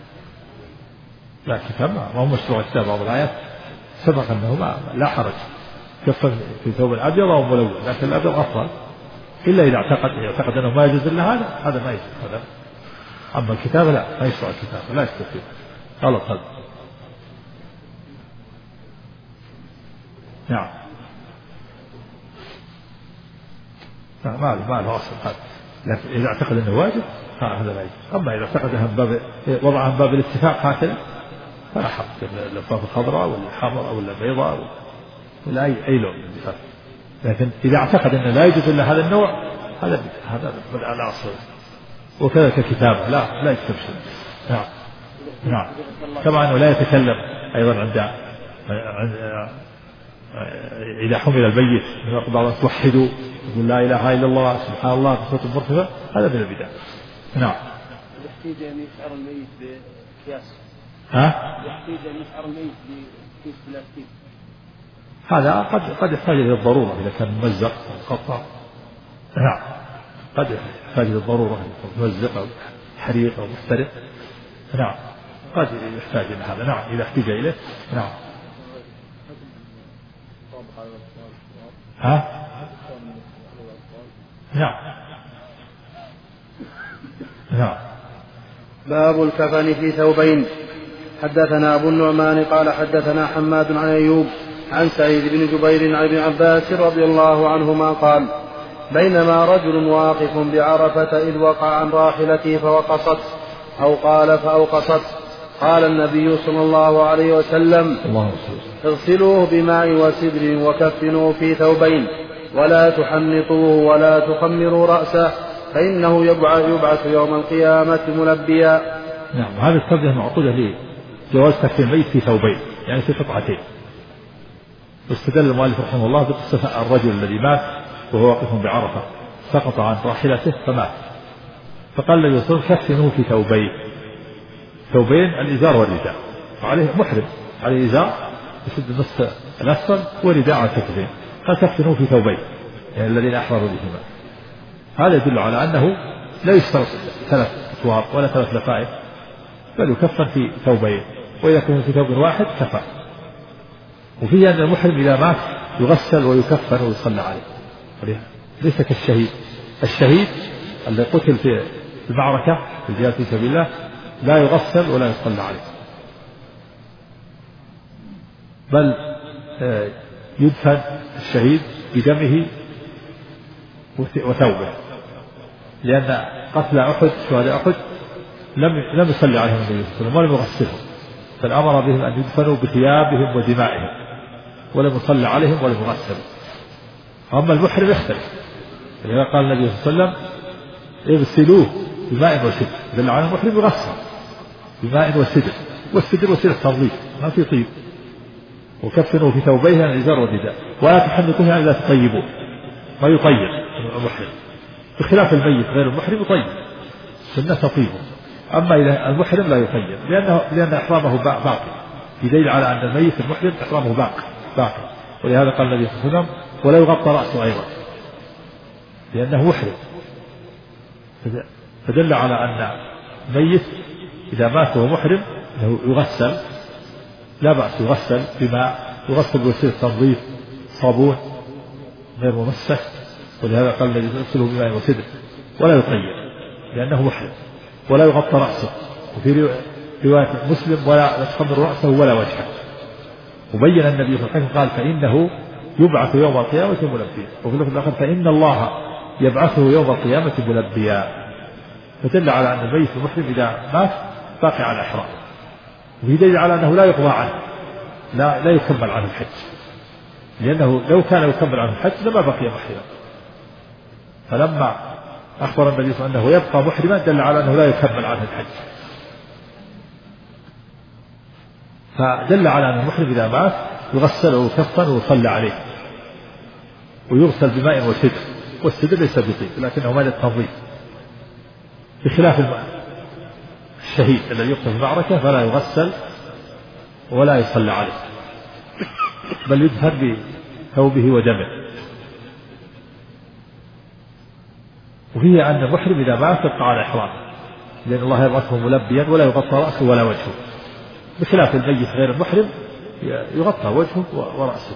لا كتاب ما هو مشروع كتاب بعض الآيات سبق أنه ما لا حرج كفن في ثوب الأبيض أو ملون، لكن الأبيض أفضل إلا إذا اعتقد يعتقد أنه ما يجوز إلا هذا، هذا ما يجوز هذا. أما الكتاب لا ما يشرع الكتاب، لا يستفيد غلط هذا. نعم ما له ما له أصل هذا، لكن إذا اعتقد أنه واجب هذا لا يجوز. أما إذا اعتقدها من باب وضعها من باب الاتفاق هكذا فلا حق، اللفافة الخضراء ولا الحمراء ولا البيضاء ولا أي أي لون. لكن إذا اعتقد أنه لا يجوز إلا هذا النوع هذا هذا على أصل. وكذلك الكتابة لا لا يكتب شيء. نعم نعم كما أنه لا يتكلم أيضا عند إذا حمل البيت من بعض توحدوا يقول لا إله إلا الله سبحان الله بصوت مرتفع، هذا من البدع. نعم. يحتاج أن يشعر الميت بقياس. ها؟ يحتاج أن يشعر الميت بكيس بلاستيك. هذا قد قد يحتاج إلى الضرورة إذا كان ممزق أو مقطع. نعم قد يحتاج إلى الضرورة ممزق أو حريق أو محترق. نعم قد يحتاج إلى هذا. نعم إذا احتاج إليه. نعم. ها؟ نعم نعم. باب الكفن في ثوبين. حدثنا أبو النعمان قال حدثنا حماد عن أيوب عن سعيد بن جبير عن ابن عباس رضي الله عنهما قال بينما رجل واقف بعرفة إذ وقع عن راحلته فوقصت أو قال فأوقصت، قال النبي صلى الله عليه وسلم اغسلوه بماء وسدر وكفنوه في ثوبين ولا تحنطوه ولا تخمروا رأسه فإنه يبعث يوم القيامة ملبيا. نعم هذا الترجمة معقودة لجواز تكفين الميت في ثوبين يعني في قطعتين. واستدل المؤلف رحمه الله بقصة الرجل الذي مات وهو واقف بعرفة سقط عن راحلته فمات، فقال النبي صلى الله عليه وسلم كفنوه في ثوبين، ثوبين الإزار والرداء، وعليه محرم عليه إزار يسد النصف الأسفل ورداء على كتفين، قال كفنوه في ثوبين يعني الذين أحرروا بهما. هذا يدل على أنه لا يشترط ثلاث أثواب ولا ثلاث لفائف، بل يكفن في ثوبين، وإذا كان في ثوب واحد كفى. وفيه أن المحرم إذا مات يغسل ويكفن ويصلى عليه، ليس كالشهيد. الشهيد الذي قتل في المعركة في الجهاد في سبيل الله لا يغسل ولا يصلى عليه، بل يدفن الشهيد بدمه وثوبه، لأن قتل أحد شهداء أحد لم لم يصلي عليهم النبي صلى الله عليه وسلم ولم يغسلهم، بل أمر بهم أن يدفنوا بثيابهم ودمائهم ولم يصلي عليهم ولم يغسلوا. أما المحرم يختلف، لذلك قال النبي صلى الله عليه وسلم اغسلوه بماء وسدر، دل على المحرم يغسل بماء وسدر، والسدر وسيلة تنظيف ما في طيب. وكفنوا في ثوبيه الإزار والرداء ولا تحنطوه يعني لا تطيبوه، ما يطيب المحرم، بخلاف الميت غير المحرم يطيب سنة تطيبه. أما إذا المحرم لا يطيب لأنه لأن إحرامه باقي، يدل على أن الميت المحرم إحرامه باقي باقي ولهذا قال النبي صلى الله عليه وسلم ولا يغطى رأسه أيضا لأنه محرم. فدل على أن الميت إذا مات وهو محرم له يغسل، لا بأس يغسل بماء يغسل بوسيلة تنظيف صابون غير ممسك، ولهذا قال الذي يغسله بماء وسدر، ولا يطيب لأنه محرم، ولا يغطى رأسه، وفي رواية مسلم ولا يتخمر رأسه ولا وجهه. وبين النبي صلى الله عليه وسلم قال فإنه يبعث يوم القيامة ملبيا، وفي اللفظ الآخر فإن الله يبعثه يوم القيامة ملبيا. فدل على أن الميت المحرم إذا مات باقي على إحرام، وفي دليل على أنه لا يقضى عنه، لا, لا يكمل عنه الحج، لأنه لو كان يكمل عنه الحج لما بقي محرما. فلما أخبر النبي صلى الله عليه وسلم أنه يبقى محرما دل على أنه لا يكمل عنه الحج، فدل على أن المحرم إذا مات يغسل ويكفن ويصلى عليه ويغسل بماء وسدر، والسدر ليس بطيب لكنه ماء التنظيف، بخلاف الشهيد الذي يقتل في المعركة فلا يغسل ولا يصلى عليه، بل يدفن بثوبه ودمه. وفيه أن المحرم إذا مات يبقى على إحرامه، لأن الله يبعثه ملبيا ولا يغطى رأسه ولا وجهه، بخلاف الميت غير المحرم يغطى وجهه ورأسه.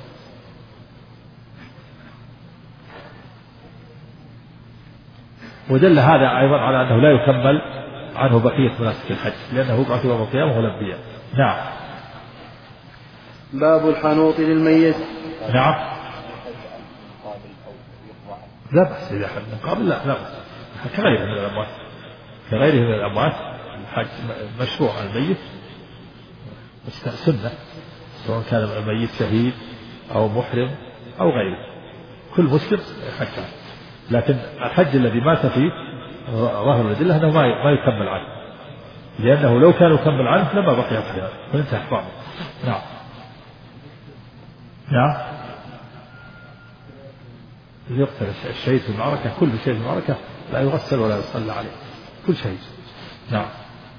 ودل هذا أيضا على أنه لا يكمل عنه بقية مناسك الحج، لأنه يبعث يوم القيامة ملبيا. نعم. باب الحنوط للميت. نعم. لا بأس إذا حد مقابل، لا لا بأس، كغيره من الأموات، كغيره من الأموات الحج مشروع على الميت سنة، سواء كان الميت شهيد أو محرم أو غيره، كل مسلم حج. لكن الحج الذي مات فيه ظاهر الأدلة أنه ما يكمل عنه، لأنه لو كان يكمل عنه لما بقي محرما فانتهى إحرامه. نعم. نعم. يقتل الشهيد في المعركة، كل شهيد في المعركة لا يغسل ولا يصلى عليه، كل شهيد. نعم.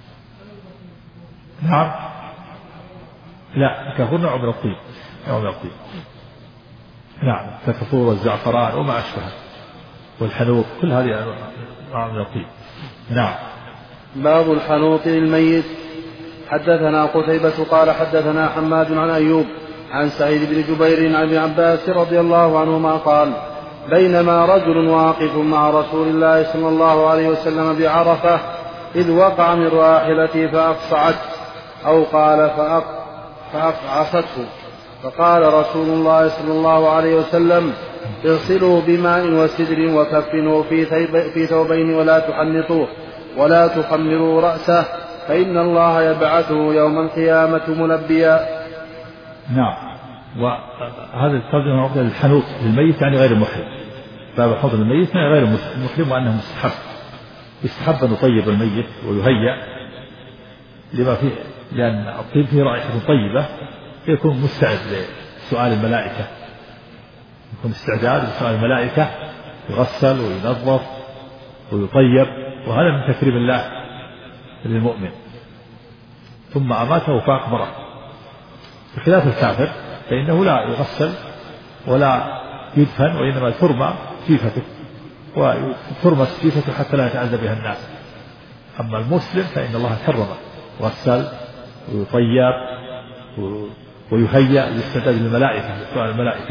نعم. لا، الكافور نوع من الطيب، نوع من الطيب. نعم، كالكافور والزعفران وما أشبهه والحنوط، كل هذه نوع من الطيب. نعم. باب الحنوط للميت. حدثنا قتيبة قال حدثنا حماد عن أيوب عن سعيد بن جبير عن ابن عباس رضي الله عنهما قال بينما رجل واقف مع رسول الله صلى الله عليه وسلم بعرفة إذ وقع من راحلته فأقصعت، أو قال فأقعصته، فقال رسول الله صلى الله عليه وسلم اغسلوا بماء وسدر وكفنوا في ثوبين ولا تحنطوه ولا تخمروا رأسه فإن الله يبعثه يوم القيامة ملبيا. نعم. وهذا الترجمة الحنوط للميت يعني غير المحرم، باب حوض الميت يعني غير المحرم، وأنه مستحب، يستحب أن يطيب الميت ويهيأ لما فيه، لأن الطيب فيه رائحة طيبة، يكون مستعد لسؤال الملائكة، يكون استعداد لسؤال الملائكة، يغسل وينظف ويطيب، وهذا من تكريم الله للمؤمن. ثم أماته فأقبره، بخلاف الكافر فإنه لا يغسل ولا يدفن، وإنما ترمى جيفته وترمس جيفته حتى لا يتأذى بها الناس. أما المسلم فإن الله كرمه، غسل ويطيب ويهيأ لاستعداد الملائكة، لسؤال الملائكة.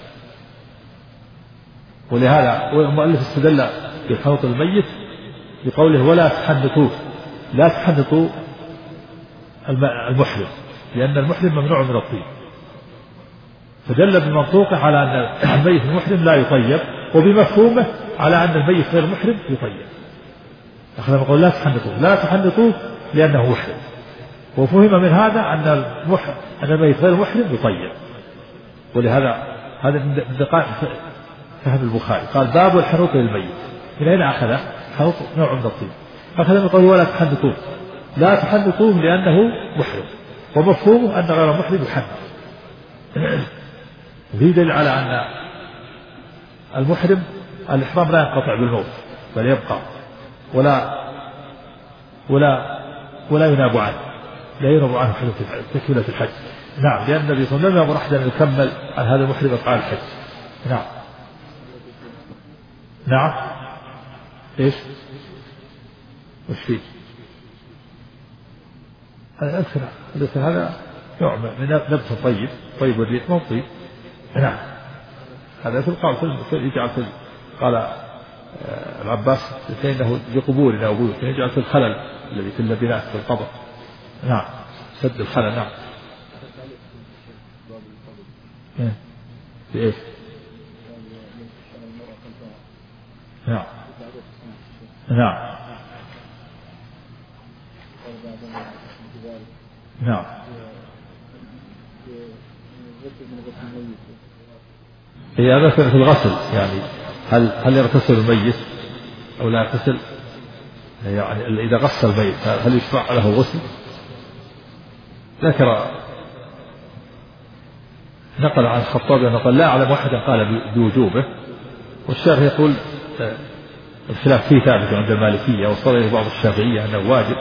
ولهذا المؤلف استدل بحنوط الميت بقوله ولا تحنطوه، لا تحنطوا المحرم، لأن المحرم ممنوع من الطيب، فدل بمنطوقه على أن الميت المحرم لا يطيب، وبمفهومه على أن الميت غير محرم يطيب. أخذ نقول لا تحنطوه، لا تحنطوه لأنه محرم، وفهم من هذا أن المحرم أن الميت غير محرم يطيب. ولهذا هذا من دقائق فهم البخاري، قال باب الحنوط للميت. من أين أخذ؟ حنوط نوع من الطيب، أخذ من قوله ولا تحنطوه، لا تحنطوه لأنه محرم، ومفهومه أن غير محرم يحنط. وفي دليل على أن المحرم الإحرام لا ينقطع بالموت، بل يبقى ولا ولا ولا يناب عنه، لا يناب عنه حدث تكملة الحج. نعم، لأن النبي صلى الله عليه وسلم لم يأمر أحدا أن يكمل عن هذا المحرم أفعال الحج. نعم. نعم. إيش؟ وش فيه؟ هذا أكثر هذا نوع من نبت طيب طيب الريح مو طيب. نعم هذا في القول يجعل في قال العباس فإنه لقبورنا وبيوتنا يجعل في الخلل الذي في اللبنات في القبر. نعم سد الخلل. نعم في ايش؟ نعم نعم نعم هي هذا في الغسل يعني هل هل يغتسل الميت أو لا يغتسل؟ يعني إذا غسل الميت هل يشرع له غسل؟ ذكر نقل عن الخطابي أنه قال لا أعلم واحدا قال بوجوبه، والشارح يقول الخلاف فيه ثابت عند المالكية وصل إلى بعض الشافعية أنه واجب.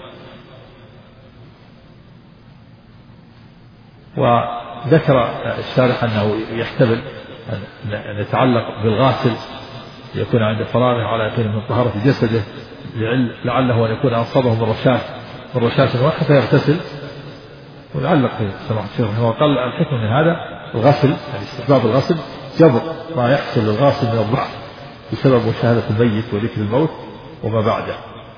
وذكر الشارح أنه يحتمل أن يتعلق بالغاسل يكون عند فراغه على يقين من طهارة جسده لعله أن يكون أصابه من رشاش من رشاش واحد فيغتسل ويعلق في سماحة الشيخ رحمه الله. قال الحكم من هذا الغسل يعني استحباب الغسل جبر ما يحصل للغاسل من الضعف بسبب مشاهدة الميت وذكر الموت وما بعده.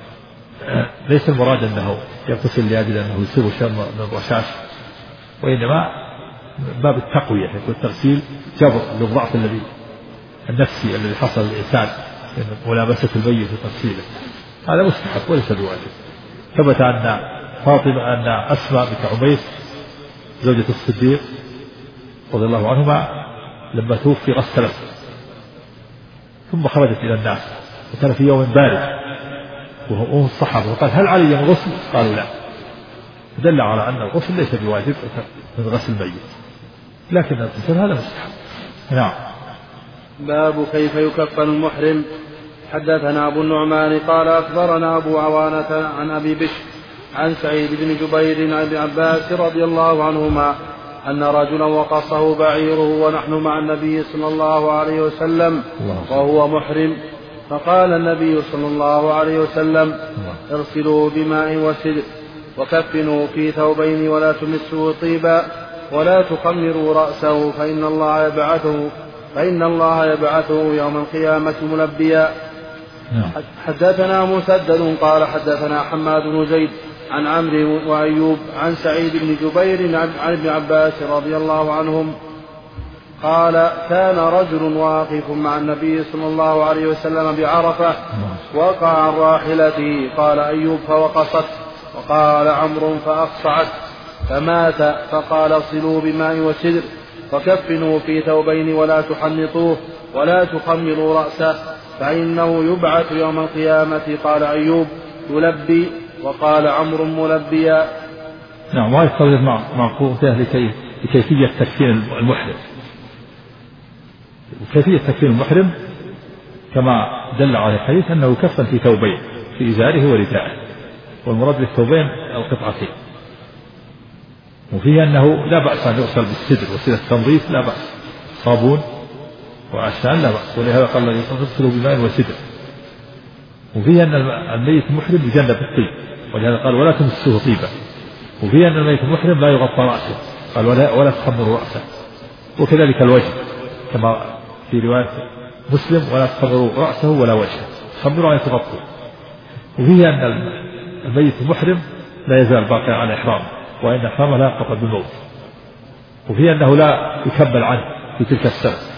ليس المراد أنه يغتسل لأجل أنه يصيب شيء من الرشاش، وإنما باب التقوية يكون التغسيل جبر للضعف الذي النفسي الذي حصل للإنسان من ملابسة الميت وتغسيله. هذا مستحب وليس بواجب. ثبت أن فاطمة أن أسماء بنت عميس زوجة الصديق رضي الله عنهما لما توفي غسلت ثم خرجت إلى الناس وكان في يوم بارد وهم الصحابة وقال هل علي من غسل؟ قالوا لا. دل على أن الغسل ليس بواجب من غسل الميت، لكن الغسل هذا مستحب. نعم. باب كيف يكفن المحرم. حدثنا أبو النعمان قال أخبرنا أبو عوانة عن أبي بشر عن سعيد بن جبير عن ابن عباس رضي الله عنهما أن رجلا وقصه بعيره ونحن مع النبي صلى الله عليه وسلم وهو محرم، فقال النبي صلى الله عليه وسلم اغسلوا بماء وسدر وكفنوا في ثوبين ولا تمسوا طيبا ولا تخمروا رأسه فإن الله يبعثه فإن الله يبعثه يوم القيامة ملبيا. حدثنا مسدد قال حدثنا حماد بن زيد عن عمرو وأيوب عن سعيد بن جبير عن ابن عباس رضي الله عنهم قال كان رجل واقف مع النبي صلى الله عليه وسلم بعرفة وقع عن راحلته، قال أيوب فوقصت، وقال عمرو فأقصعت فمات، فقال اغسلوا بماء وسدر وكفنوا في ثوبين ولا تحنطوه ولا تخمروا رأسه فإنه يبعث يوم القيامة. قال أيوب يلبي، وقال عمرو ملبيا. نعم. وهذا يستدل مع قوته لكي لكيفية تكفين المحرم. وكيفية تكفين المحرم كما دل على الحديث أنه كفن في ثوبين في إزاره وردائه، والمراد بالثوبين القطعتين. وفيه أنه لا بأس أن يغسل بالسدر وسيلة التنظيف لا بأس، صابون وعشان لا بأس، ولهذا قال النبي صلى الله عليه وسلم اغسلوا بماء وسدر. وفيه أن الميت المحرم يجنب الطيب، ولهذا قال ولا تمسوه طيبا. وفيه أن الميت المحرم لا يغطى رأسه، قال ولا ولا تخمروا رأسه. وكذلك الوجه كما في رواية مسلم ولا تخمروا رأسه ولا وجهه، خمروا أن تغطوا. وفيه أن الميت المحرم لا يزال باقي على إحرامه، وإن إحرامه لا ينقطع بالموت. وفيه أنه لا يكمل عنه في تلك السنة،